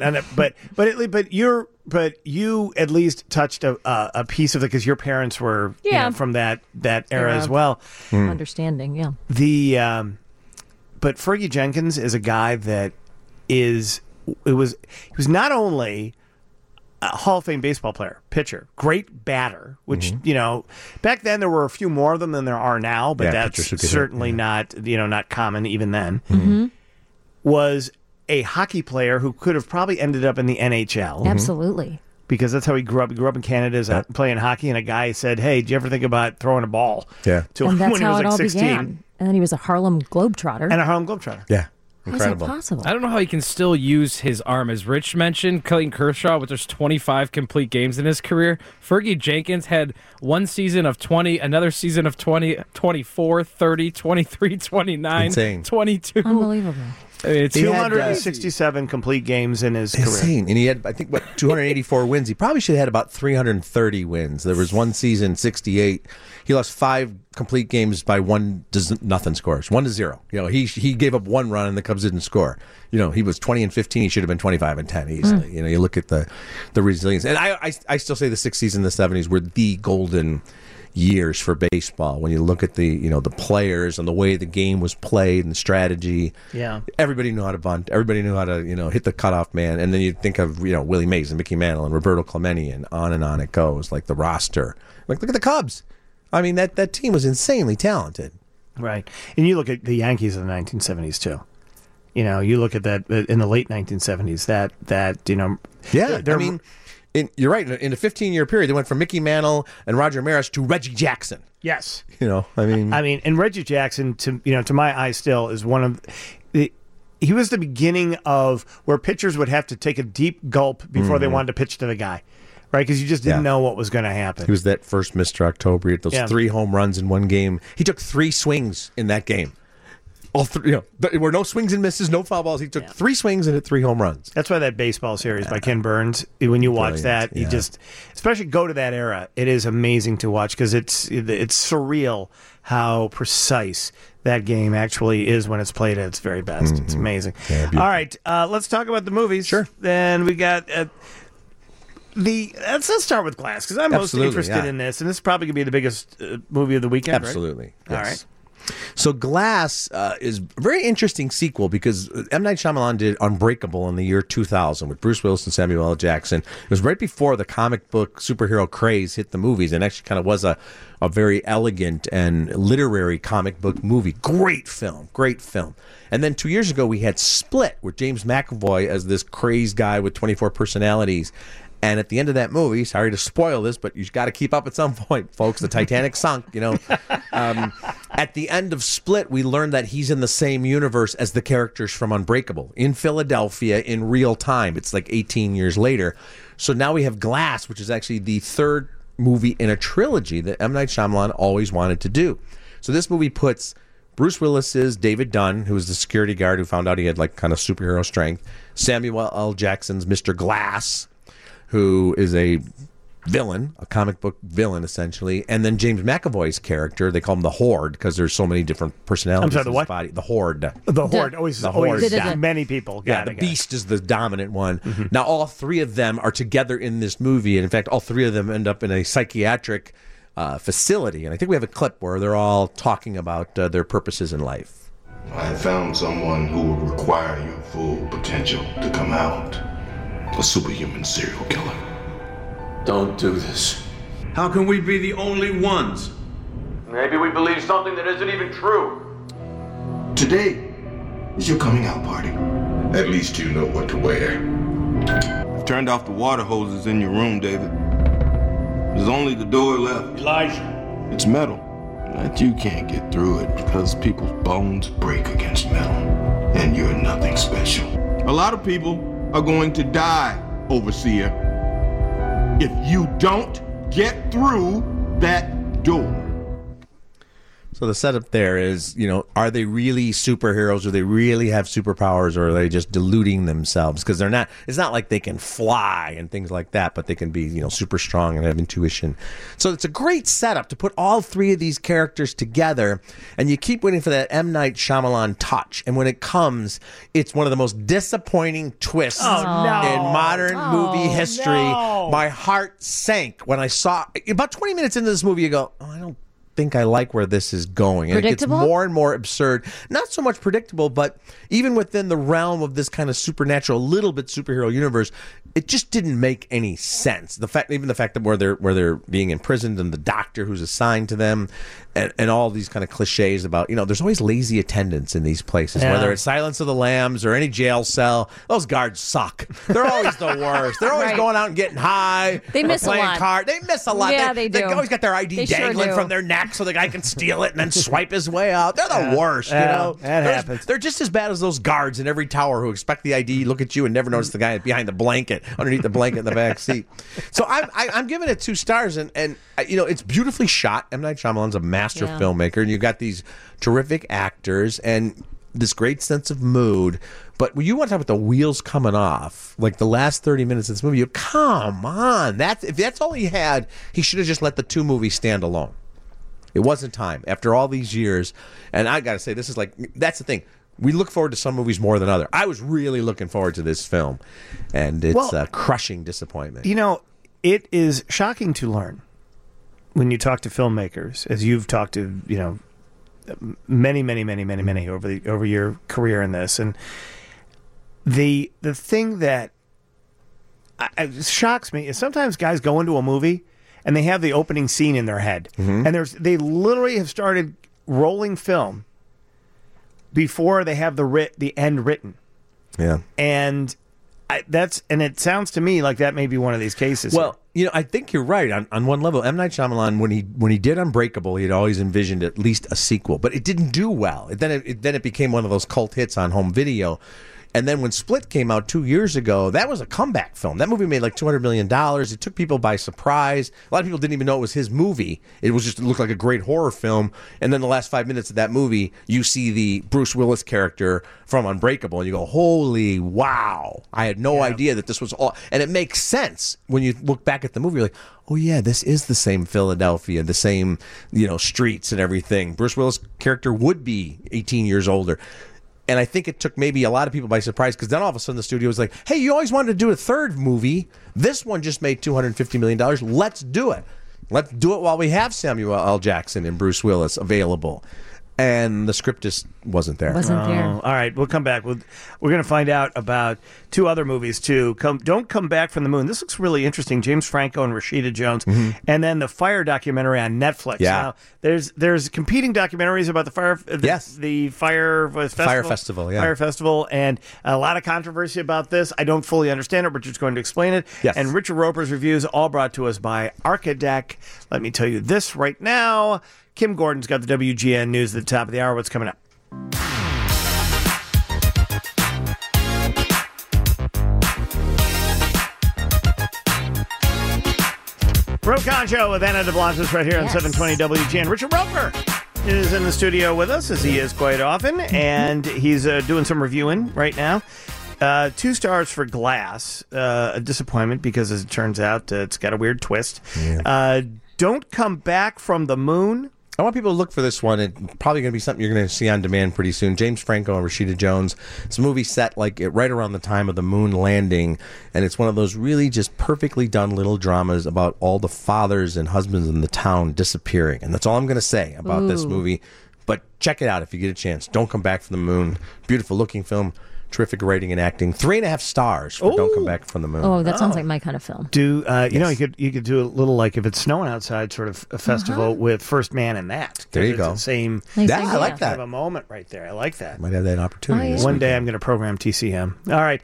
S1: But you at least touched a piece of it because your parents were from that era as well.
S2: Understanding, yeah.
S1: But Fergie Jenkins is a guy that he was not only a Hall of Fame baseball player, pitcher, great batter, which, back then there were a few more of them than there are now, but that's certainly not common even then. Was a hockey player who could have probably ended up in the NHL.
S2: Absolutely.
S1: Because that's how he grew up. He grew up in Canada playing hockey, and a guy said, "Hey, did you ever think about throwing a ball?"
S2: Yeah. And that's
S1: when he
S2: how
S1: was
S2: it all
S1: 16.
S2: began. And then he was a Harlem Globetrotter.
S8: Yeah.
S2: Incredible. How is that possible?
S7: I don't know how he can still use his arm. As Rich mentioned, Clayton Kershaw, with there's 25 complete games in his career. Fergie Jenkins had one season of 20, another season of 20, 24, 30, 23, 29,
S8: Insane.
S7: 22.
S2: Unbelievable.
S1: It's 267 complete games in his career.
S8: Insane. And he had, I think, 284 wins. He probably should have had about 330 wins. There was one season, 68. He lost 5 complete games by 1-0 scores. 1-0. He gave up 1 run and the Cubs didn't score. He was 20-15. He should have been 25-10 easily. You look at the resilience. And I still say the 60s and the 70s were the golden years for baseball. When you look at the players and the way the game was played and the strategy, everybody knew how to bunt, everybody knew how to hit the cutoff man, and then you think of Willie Mays and Mickey Mantle and Roberto Clemente, and on it goes. Like the roster, look at the Cubs. I mean that team was insanely talented.
S1: Right, and you look at the Yankees in the 1970s too. You look at that in the late 1970s.
S8: You're right. In a 15-year period, they went from Mickey Mantle and Roger Maris to Reggie Jackson.
S1: Yes.
S8: And
S1: Reggie Jackson, to my eye, still is one of he was the beginning of where pitchers would have to take a deep gulp before they wanted to pitch to the guy, right? Because you just didn't know what was going to happen.
S8: He was that first Mr. October. He had those 3 home runs in one game. He took 3 swings in that game. All 3, there were no swings and misses, no foul balls. He took 3 swings and hit 3 home runs.
S1: That's why that baseball series by Ken Burns, when you watch that, you just, especially go to that era, it is amazing to watch because it's surreal how precise that game actually is when it's played at its very best. It's amazing. Yeah, all right, let's talk about the movies.
S8: Sure.
S1: Then we got let's start with Glass because I'm most interested in this, and this is probably going to be the biggest movie of the weekend.
S8: Absolutely.
S1: Right? Yes. All right.
S8: So Glass is a very interesting sequel because M. Night Shyamalan did Unbreakable in the year 2000 with Bruce Willis and Samuel L. Jackson. It was right before the comic book superhero craze hit the movies, and actually kind of was a very elegant and literary comic book movie. Great film. And then 2 years ago we had Split with James McAvoy as this crazed guy with 24 personalities. And at the end of that movie, sorry to spoil this, but you've got to keep up at some point, folks. The Titanic sunk, At the end of Split, we learned that he's in the same universe as the characters from Unbreakable in Philadelphia in real time. It's like 18 years later. So now we have Glass, which is actually the 3rd movie in a trilogy that M. Night Shyamalan always wanted to do. So this movie puts Bruce Willis's David Dunn, who was the security guard who found out he had kind of superhero strength, Samuel L. Jackson's Mr. Glass, who is a villain, a comic book villain, essentially, and then James McAvoy's character. They call him the Horde because there's so many different personalities.
S1: I'm sorry, the
S8: in
S1: what?
S8: his body. The Horde.
S1: The Horde. Always many people.
S8: The Beast is the dominant one. Mm-hmm. Now, all three of them are together in this movie, and in fact, all three of them end up in a psychiatric facility. And I think we have a clip where they're all talking about their purposes in life.
S9: I have found someone who will require your full potential to come out. A superhuman serial killer.
S10: Don't do this.
S11: How can we be the only ones?
S10: Maybe we believe something that isn't even true.
S9: Today is your coming out party. At least you know what to wear. I've turned off the water hoses in your room, David. There's only the door left.
S11: Elijah.
S9: It's metal. But you can't get through it because people's bones break against metal. And you're nothing special. A lot of people are going to die, Overseer, if you don't get through that door.
S8: So the setup there is, are they really superheroes? Do they really have superpowers, or are they just deluding themselves? Because they're not. It's not like they can fly and things like that, but they can be, super strong and have intuition. So it's a great setup to put all three of these characters together, and you keep waiting for that M. Night Shyamalan touch. And when it comes, it's one of the most disappointing twists in modern movie history. No. My heart sank when I saw about 20 minutes into this movie. You go, I don't think I like where this is going. And it gets more and more absurd. Not so much predictable, but even within the realm of this kind of supernatural, little bit superhero universe, it just didn't make any sense. The fact that where they're being imprisoned and the doctor who's assigned to them, and all these kind of cliches about, there's always lazy attendants in these places, whether it's Silence of the Lambs or any jail cell. Those guards suck. They're always the worst. They're always going out and getting high.
S2: They miss
S8: playing
S2: a lot.
S8: Card. They miss a lot.
S2: Yeah, they do.
S8: They always got their ID dangling from their neck so the guy can steal it and then swipe his way out. They're the worst,
S1: That happens.
S8: They're just as bad as those guards in every tower who expect the ID, look at you, and never notice the guy behind the blanket, underneath the blanket in the back seat. So I'm giving it 2 stars, and it's beautifully shot. M. Night Shyamalan's a master filmmaker, and you've got these terrific actors and this great sense of mood. But when you want to talk about the wheels coming off, like the last 30 minutes of this movie, come on. If that's all he had, he should have just let the 2 movies stand alone. It wasn't time. After all these years, and I got to say, that's the thing. We look forward to some movies more than others. I was really looking forward to this film, and it's a crushing disappointment.
S1: It is shocking to learn when you talk to filmmakers, as you've talked to, many over your career in this, and the thing that shocks me is sometimes guys go into a movie and they have the opening scene in their head, and they literally have started rolling film before they have the end written.
S8: Yeah,
S1: and it sounds to me like that may be one of these cases.
S8: Well, I think you're right on one level. M. Night Shyamalan, when he did Unbreakable, he had always envisioned at least a sequel, but it didn't do well. Then it became one of those cult hits on home video. And then when Split came out 2 years ago, that was a comeback film. That movie made like $200 million. It took people by surprise. A lot of people didn't even know it was his movie. It looked like a great horror film. And then the last 5 minutes of that movie, you see the Bruce Willis character from Unbreakable, and you go, holy wow. I had no idea that this was all. And it makes sense when you look back at the movie. You're like, oh yeah, this is the same Philadelphia, the same streets and everything. Bruce Willis' character would be 18 years older. And I think it took maybe a lot of people by surprise, because then all of a sudden the studio was like, hey, you always wanted to do a third movie. This one just made $250 million. Let's do it. Let's do it while we have Samuel L. Jackson and Bruce Willis available. And the script just wasn't there.
S1: All right, we'll come back. We're going to find out about 2 other movies, too. Don't Come Back from the Moon. This looks really interesting. James Franco and Rashida Jones. Mm-hmm. And then the Fire documentary on Netflix.
S8: Yeah.
S1: Now, there's competing documentaries about the Fire the Fire Festival.
S8: Fire Festival, yeah.
S1: Fire Festival, and a lot of controversy about this. I don't fully understand it. Richard's going to explain it.
S8: Yes.
S1: And Richard Roper's reviews, all brought to us by Archidec. Let me tell you this right now. Kim Gordon's got the WGN News at the top of the hour. What's coming up? Rokon Show with Anna DeBlancis right here on 720 WGN. Richard Roper is in the studio with us, as he is quite often, and he's doing some reviewing right now. 2 stars for Glass. A disappointment because, as it turns out, it's got a weird twist.
S8: Yeah.
S1: Don't Come Back from the Moon.
S8: I want people to look for this one. It's probably going to be something you're going to see on demand pretty soon. James Franco and Rashida Jones. It's a movie set right around the time of the moon landing, and it's one of those really just perfectly done little dramas about all the fathers and husbands in the town disappearing. And that's all I'm going to say about this movie. But check it out if you get a chance. Don't Come Back from the Moon. Beautiful looking film. Terrific rating and acting. 3.5 stars for Don't Come Back from the Moon.
S2: Oh, that sounds like my kind of film.
S1: You know, you could do a little like if it's snowing outside, sort of a festival with First Man and that.
S8: There you go.
S1: The same.
S8: I like that.
S1: Kind of a moment right there. I like that.
S8: Might have that opportunity.
S1: One day I'm going to program TCM. All right.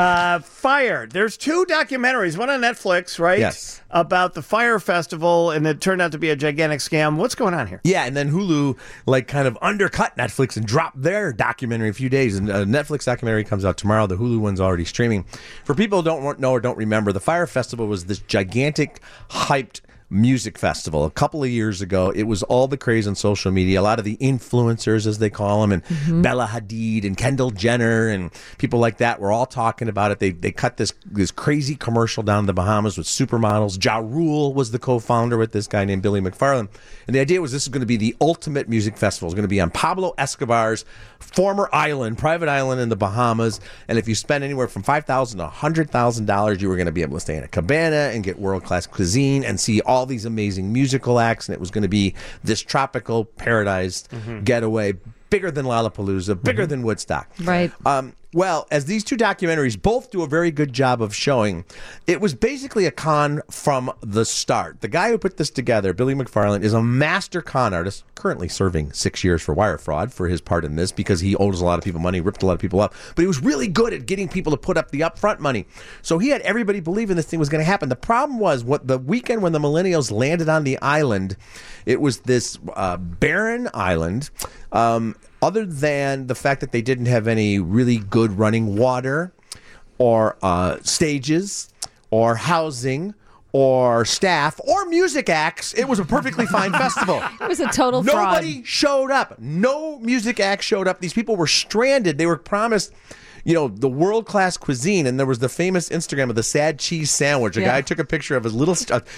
S1: Fire. There's 2 documentaries. One on Netflix, right?
S8: Yes.
S1: About the Fire Festival, and it turned out to be a gigantic scam. What's going on here?
S8: Yeah, and then Hulu kind of undercut Netflix and dropped their documentary a few days. And a Netflix documentary comes out tomorrow. The Hulu one's already streaming. For people who don't know or don't remember, the Fire Festival was this gigantic, hyped music festival. A couple of years ago, it was all the craze on social media. A lot of the influencers, as they call them, and Bella Hadid and Kendall Jenner and people like that were all talking about it. They cut this crazy commercial down in the Bahamas with supermodels. Ja Rule was the co-founder with this guy named Billy McFarland. And the idea was this is going to be the ultimate music festival. It's going to be on Pablo Escobar's former private island in the Bahamas. And if you spend anywhere from $5,000 to $100,000, you were going to be able to stay in a cabana and get world-class cuisine and see all these amazing musical acts. And it was going to be this tropical paradise getaway, bigger than Lollapalooza, bigger than Woodstock.
S2: Right.
S8: Well, as these 2 documentaries both do a very good job of showing, it was basically a con from the start. The guy who put this together, Billy McFarland, is a master con artist, currently serving 6 years for wire fraud for his part in this because he owes a lot of people money, ripped a lot of people off. But he was really good at getting people to put up the upfront money. So he had everybody believing this thing was going to happen. The problem was the weekend when the millennials landed on the island, it was this barren island. Other than the fact that they didn't have any really good running water or stages or housing or staff or music acts, it was a perfectly fine festival.
S2: It was a total fraud.
S8: Nobody showed up. No music acts showed up. These people were stranded. They were promised the world-class cuisine, and there was the famous Instagram of the sad cheese sandwich. A guy took a picture of his little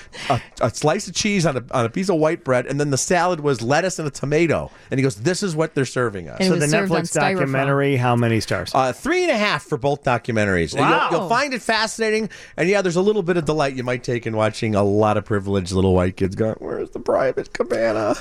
S8: a slice of cheese on a piece of white bread, and then the salad was lettuce and a tomato. And he goes, "This is what they're serving us."
S2: And
S1: so the Netflix documentary, how many stars?
S8: 3.5 for both documentaries.
S1: Wow.
S8: You'll find it fascinating, and there's a little bit of delight you might take in watching a lot of privileged little white kids going, "Where's the private cabana?"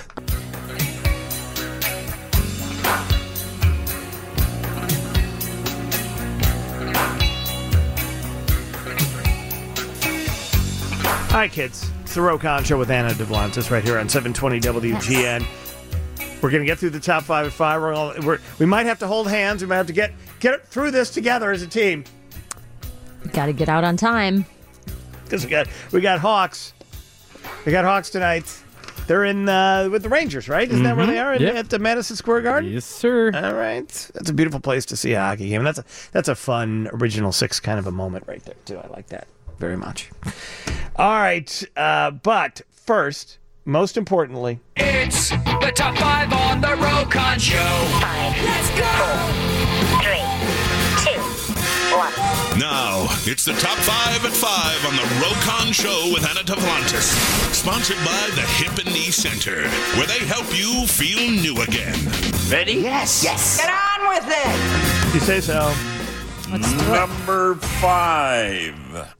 S1: All right, kids. It's the Rokon Show with Anna Duvlantis right here on 720 WGN. We're going to get through the top 5 at 5. We might have to hold hands. We might have to get through this together as a team.
S2: Got to get out on time.
S1: Because we got Hawks. We got Hawks tonight. They're in with the Rangers, right? Isn't that where they are at the Madison Square Garden?
S7: Yes, sir.
S1: All right. That's a beautiful place to see a hockey game. And that's a fun Original Six kind of a moment right there, too. I like that very much. All right. But first, most importantly,
S12: it's the top 5 on the Rokon Show.
S13: 5. Let's go. 3, 2, 1.
S14: Now, it's the top 5 at 5 on the Rokon Show with Anna Duvlantis. Sponsored by the Hip and Knee Center, where they help you feel new again. Ready?
S13: Yes. Get on with it.
S1: You say so.
S14: Number 5.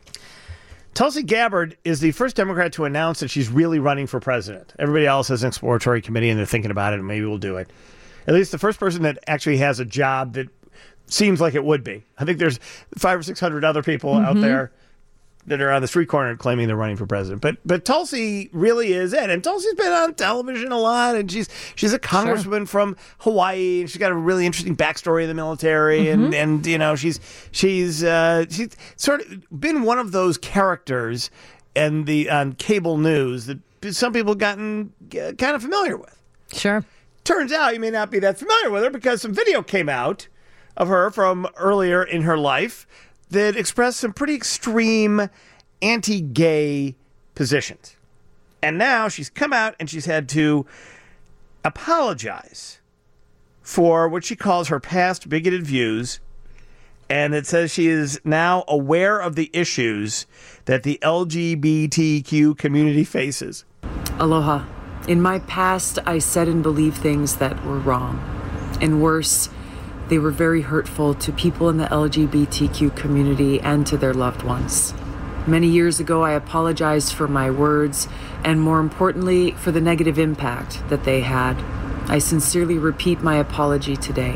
S1: Tulsi Gabbard is the first Democrat to announce that she's really running for president. Everybody else has an exploratory committee and they're thinking about it and maybe we'll do it. At least the first person that actually has a job that seems like it would be. I think there's 500 or 600 other people out there that are on the street corner claiming they're running for president. But Tulsi really is it. And Tulsi's been on television a lot, and she's a congresswoman from Hawaii, and she's got a really interesting backstory in the military, and you know she's sort of been one of those characters on cable news that some people have gotten kind of familiar with.
S2: Sure.
S1: Turns out you may not be that familiar with her because some video came out of her from earlier in her life that expressed some pretty extreme anti-gay positions. And now she's come out and she's had to apologize for what she calls her past bigoted views And it says she is now aware of the issues that the LGBTQ community faces.
S15: Aloha. In my past, I said and believed things that were wrong. And worse, they were very hurtful to people in the LGBTQ community and to their loved ones. Many years ago, I apologized for my words and, more importantly, for the negative impact that they had. I sincerely repeat my apology today.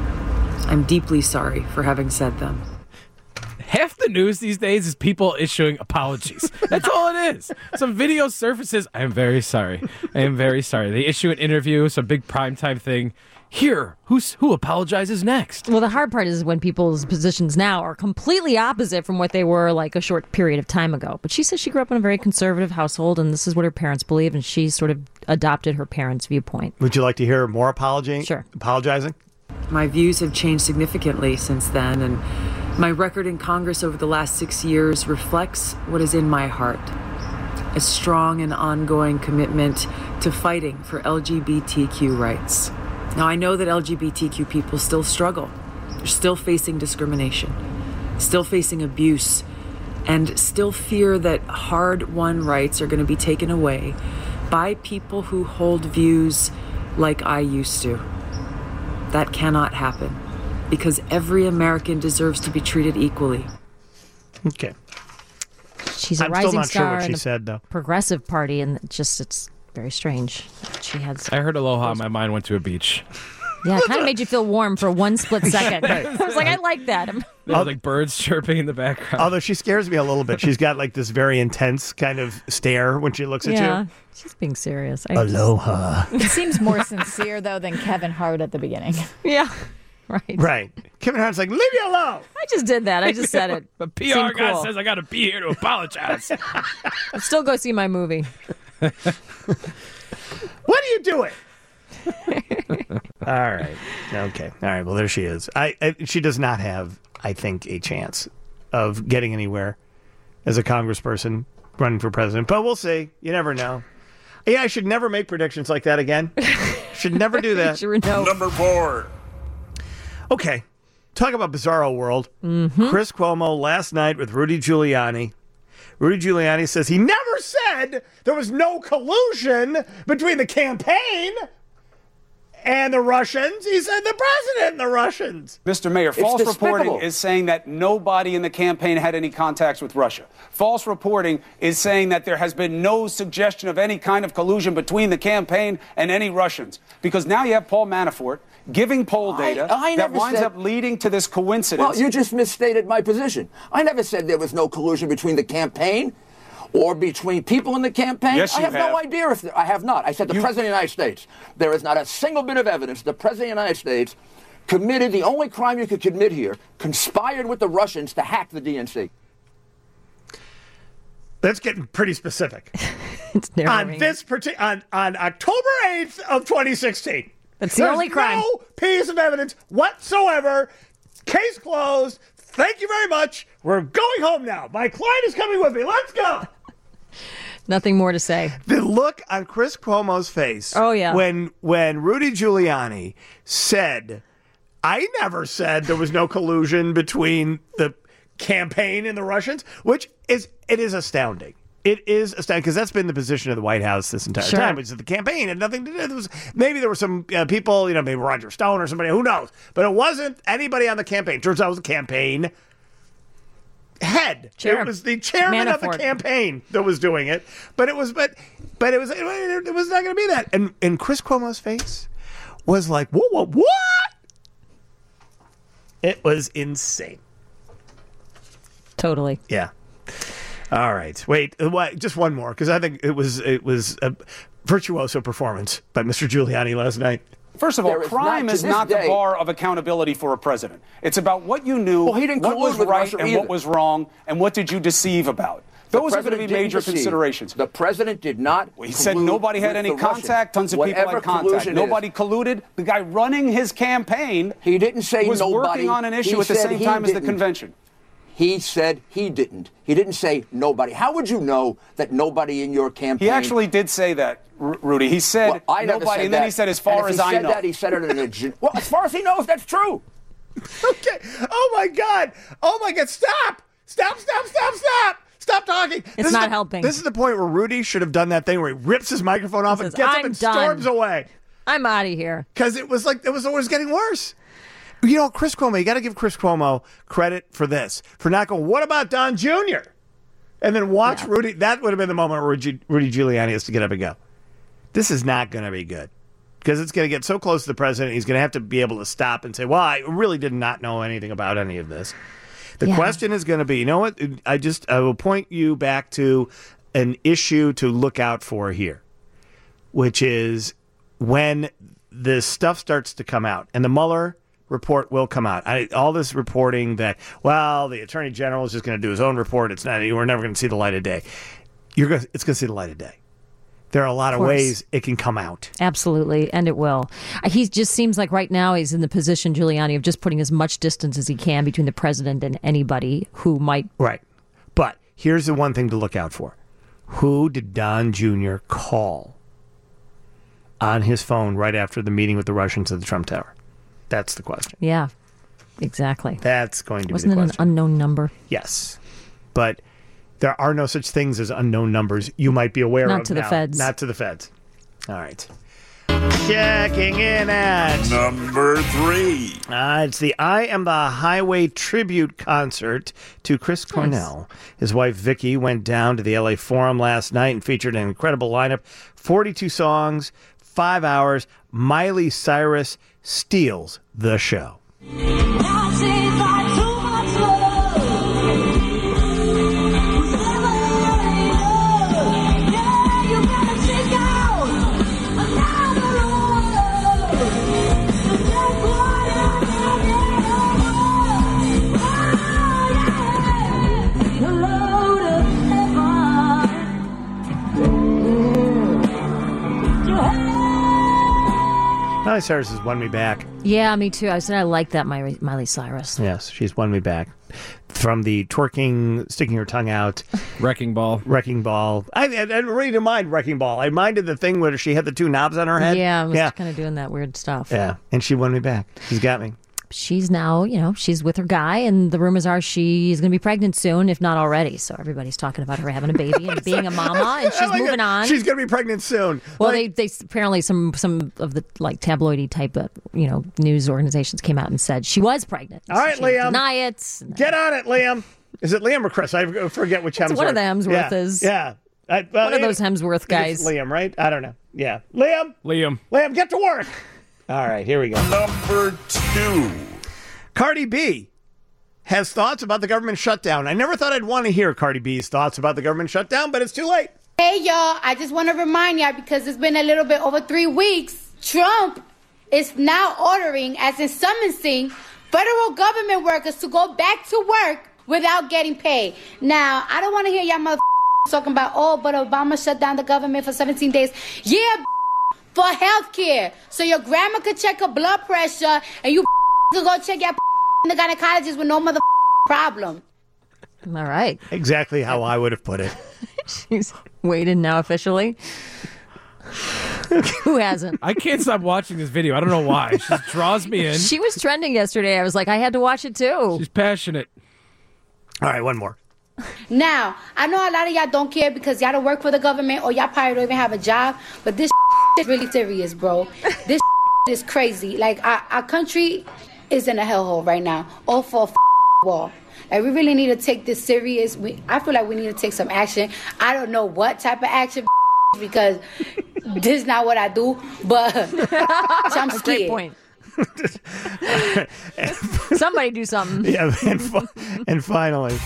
S15: I'm deeply sorry for having said them.
S7: Half the news these days is people issuing apologies. That's all it is. Some video surfaces. I am very sorry. I am very sorry. They issue an interview, some big primetime thing. Here, who apologizes next?
S2: Well, the hard part is when people's positions now are completely opposite from what they were like a short period of time ago. But she says she grew up in a very conservative household, and this is what her parents believe, and she sort of adopted her parents' viewpoint.
S1: Would you like to hear more apologizing?
S2: Sure.
S1: Apologizing?
S15: My views have changed significantly since then, and my record in Congress over the last 6 years reflects what is in my heart. A strong and ongoing commitment to fighting for LGBTQ rights. Now, I know that LGBTQ people still struggle. They're still facing discrimination, still facing abuse, and still fear that hard-won rights are going to be taken away by people who hold views like I used to. That cannot happen, because every American deserves to be treated equally.
S1: Okay.
S2: She's a
S1: I'm
S2: rising
S1: still not
S2: star
S1: sure what she
S2: in the
S1: said, though.
S2: Progressive Party, and it's very strange. She has.
S7: I heard aloha, my mind went to a beach.
S2: Yeah, it kind of made you feel warm for one split second. I was like, I like that.
S7: There was like birds chirping in the background.
S1: Although she scares me a little bit. She's got like this very intense kind of stare when she looks at
S2: Yeah,
S1: you.
S2: she's being serious.
S1: Aloha.
S16: It seems more sincere, though, than Kevin Hart at the beginning.
S2: Yeah, right.
S1: Right. Kevin Hart's like, leave me alone.
S2: I just did that. I just said it.
S7: The PR
S2: Seemed
S7: guy
S2: cool.
S7: says I got to be here to apologize.
S2: I'll still go see my movie.
S1: What are you doing? All right. Okay. All right. Well, there she is. She does not have, I think, a chance of getting anywhere as a congressperson running for president. But we'll see. You never know. Yeah, I should never make predictions like that again. Should never do that.
S2: Sure, no.
S14: Number 4.
S1: Okay. Talk about bizarro world. Mm-hmm. Chris Cuomo last night with Rudy Giuliani. Rudy Giuliani says he never said there was no collusion between the campaign and the Russians. He said the president and the Russians.
S17: Mr. Mayor, false reporting is saying that nobody in the campaign had any contacts with Russia. False reporting is saying that there has been no suggestion of any kind of collusion between the campaign and any Russians. Because now you have Paul Manafort giving poll data that winds up leading to this coincidence.
S18: Well, you just misstated my position. I never said there was no collusion between the campaign or between people in the campaign.
S17: Yes, you
S18: I have no idea if I have not. I said the President of the United States. There is not a single bit of evidence the President of the United States committed the only crime you could commit here, conspired with the Russians to hack the DNC.
S1: That's getting pretty specific.
S2: It's
S1: on this on October 8th of 2016.
S2: That's the only crime.
S1: No piece of evidence whatsoever. Case closed. Thank you very much. We're going home now. My client is coming with me. Let's go.
S2: Nothing more to say.
S1: The look on Chris Cuomo's face.
S2: Oh, yeah.
S1: When Rudy Giuliani said, I never said there was no collusion between the campaign and the Russians, which is astounding. It is astounding because that's been the position of the White House this entire time, which is the campaign had nothing to do. Maybe there were some people, maybe Roger Stone or somebody, who knows? But it wasn't anybody on the campaign. Turns out it was the campaign head. It was the chairman of the campaign that was doing it. But it was not going to be that. And Chris Cuomo's face was like, what? It was insane.
S2: Totally.
S1: Yeah. All right. Wait, just one more, because I think it was a virtuoso performance by Mr. Giuliani last night.
S17: First of all, crime is not the bar of accountability for a president. It's about what you knew, what was right and what was wrong, and what did you deceive about. Those are going to be major considerations.
S18: The president did not.
S17: He said nobody had any contact. Tons of people had contact. Nobody colluded. The guy running his campaign
S18: he didn't say
S17: was
S18: nobody.
S17: Working on an issue at the same time as the convention.
S18: He said he didn't. He didn't say nobody. How would you know that nobody in your campaign...
S17: He actually did say that, Rudy. He said nobody, and then he said as far as I know.
S18: He said it in a... Well, as far as he knows, that's true.
S1: Okay. Oh, my God. Stop. Stop talking.
S2: It's not helping.
S1: This is the point where Rudy should have done that thing where he rips his microphone off and gets up and storms away.
S2: I'm out of here.
S1: Because it was always getting worse. You know, Chris Cuomo, you got to give Chris Cuomo credit for this. For not going, what about Don Jr.? And then watch Rudy. That would have been the moment where Rudy Giuliani has to get up and go. This is not going to be good. Because it's going to get so close to the president, he's going to have to be able to stop and say, well, I really did not know anything about any of this. The question is going to be, you know what? I will point you back to an issue to look out for here, which is when this stuff starts to come out, and the Mueller report will come out. All this reporting that, well, the Attorney General is just going to do his own report. We're never going to see the light of day. It's going to see the light of day. There are a lot of ways it can come out.
S2: Absolutely, and it will. He just seems like right now he's in the position, Giuliani, of just putting as much distance as he can between the president and anybody who might...
S1: Right. But here's the one thing to look out for. Who did Don Jr. call on his phone right after the meeting with the Russians at the Trump Tower? That's the question.
S2: Yeah, exactly.
S1: That's going to be the
S2: question. Wasn't it an unknown number?
S1: Yes. But... there are no such things as unknown numbers you might be aware of now.
S2: Not to the feds.
S1: Not to the feds. All right. Checking in at
S14: number 3.
S1: It's the I Am the Highway tribute concert to Chris Cornell. His wife, Vicky, went down to the LA Forum last night and featured an incredible lineup. 42 songs, 5 hours. Miley Cyrus steals the show. Miley Cyrus has won me back.
S2: Yeah, me too. I said I like that Miley Cyrus.
S1: Yes, she's won me back. From the twerking, sticking her tongue out.
S7: Wrecking Ball.
S1: I really didn't mind Wrecking Ball. I minded the thing where she had the 2 knobs on her head.
S2: Yeah, I was kind of doing that weird stuff.
S1: Yeah, and she won me back. She's got me.
S2: She's now, she's with her guy, and the rumors are she's going to be pregnant soon, if not already. So everybody's talking about her having a baby and being a mama, and she's moving on.
S1: She's going to be pregnant soon.
S2: Well, they apparently some of the tabloidy type of news organizations came out and said she was pregnant.
S1: All right, Liam,
S2: deny it.
S1: Get on it, Liam. Is it Liam or Chris? I forget which Hemsworth.
S2: One of the Hemsworth is.
S1: Yeah.
S2: One of those Hemsworth guys.
S1: It's Liam, right? I don't know. Yeah, Liam, get to work. All right, here we go.
S14: Number 2.
S1: Cardi B has thoughts about the government shutdown. I never thought I'd want to hear Cardi B's thoughts about the government shutdown, but it's too late.
S19: Hey, y'all, I just want to remind y'all, because it's been a little bit over 3 weeks, Trump is now ordering, as in summoning, federal government workers to go back to work without getting paid. Now, I don't want to hear y'all motherfuckers talking about, but Obama shut down the government for 17 days. Yeah, for health care. So your grandma could check her blood pressure, and you could go check your the gynecologist with no mother problem.
S2: All right.
S1: Exactly how I would have put it.
S2: She's weighed in now officially. Who hasn't?
S7: I can't stop watching this video. I don't know why. She draws me in.
S2: She was trending yesterday. I was like, I had to watch it too.
S7: She's passionate.
S1: All right, one more.
S19: Now, I know a lot of y'all don't care because y'all don't work for the government or y'all probably don't even have a job, but this is really serious, bro. This is crazy. Like, our country is in a hellhole right now, all for a war. Like, we really need to take this serious. I feel like we need to take some action. I don't know what type of action because this is not what I do, but I'm scared.
S2: Great point. Somebody do something.
S1: Yeah, and finally,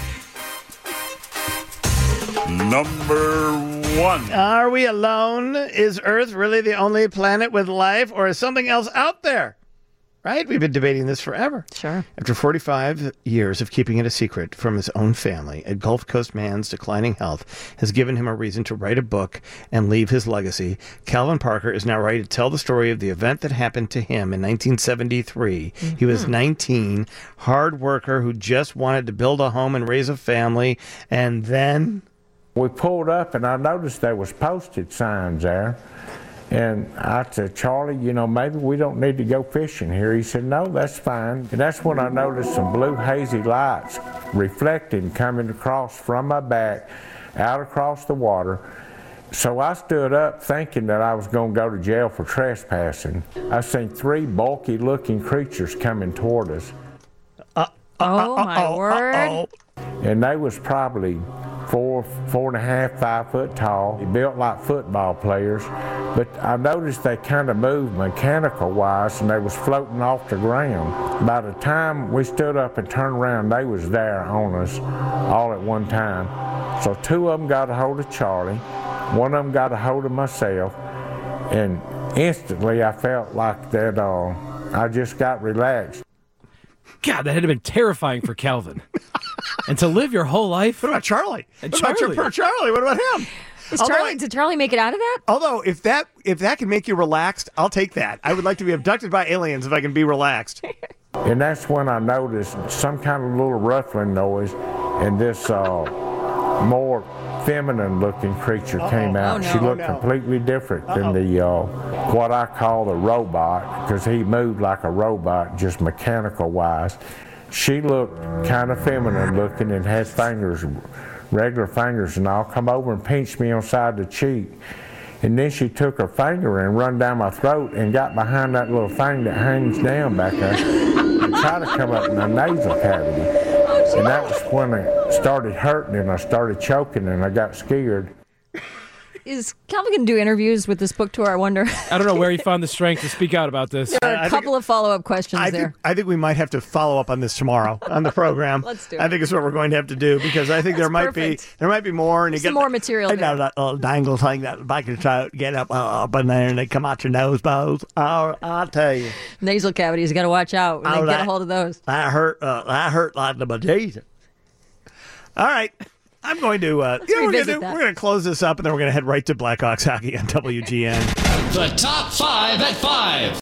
S14: number 1.
S1: Are we alone? Is Earth really the only planet with life, or is something else out there? Right? We've been debating this forever.
S2: Sure.
S1: After 45 years of keeping it a secret from his own family, a Gulf Coast man's declining health has given him a reason to write a book and leave his legacy. Calvin Parker is now ready to tell the story of the event that happened to him in 1973. Mm-hmm. He was 19, hard worker who just wanted to build a home and raise a family, and then...
S20: We pulled up, and I noticed there was postage signs there. And I said, Charlie, maybe we don't need to go fishing here. He said, no, that's fine. And that's when I noticed some blue hazy lights reflecting coming across from my back, out across the water. So I stood up thinking that I was going to go to jail for trespassing. I seen 3 bulky looking creatures coming toward us.
S2: Oh my word.
S20: And they was probably 4.5, 5 foot tall. They built like football players. But I noticed they kind of moved mechanical-wise, and they was floating off the ground. By the time we stood up and turned around, they was there on us all at one time. So 2 of them got a hold of Charlie. 1 of them got a hold of myself. And instantly I felt like that I just got relaxed.
S7: God, that had been terrifying for Calvin. And to live your whole life.
S1: What about Charlie?
S7: And
S1: what about your poor Charlie? What about him?
S2: Did Charlie make it out of that?
S1: Although, if that can make you relaxed, I'll take that. I would like to be abducted by aliens if I can be relaxed.
S20: And that's when I noticed some kind of little ruffling noise, and this more feminine-looking creature came out.
S1: Oh, no.
S20: She looked completely different than the what I call the robot, because he moved like a robot, just mechanical-wise. She looked kind of feminine-looking and had fingers, regular fingers, and all. Come over and pinched me on the side of the cheek. And then she took her finger and run down my throat and got behind that little thing that hangs down back there and tried to come up in my nasal cavity. And that was when it started hurting and I started choking and I got scared.
S2: Is Calvin going to do interviews with this book tour, I wonder?
S7: I don't know where he found the strength to speak out about this.
S2: There are a couple of follow-up questions there.
S1: I think we might have to follow up on this tomorrow on the program.
S2: Let's do it.
S1: I think it's what we're going to have to do, because I think there might be more. And
S2: There's some more material there.
S1: That little dangle thing that back in throat, get up in there and they come out your nose bones. I'll tell you.
S2: Nasal cavities, you got to watch out when they get a hold of those.
S1: That hurt like the bejesus. All right. I'm going to, we're going to close this up, and then we're going to head right to Blackhawks hockey on WGN.
S12: The top 5 at 5.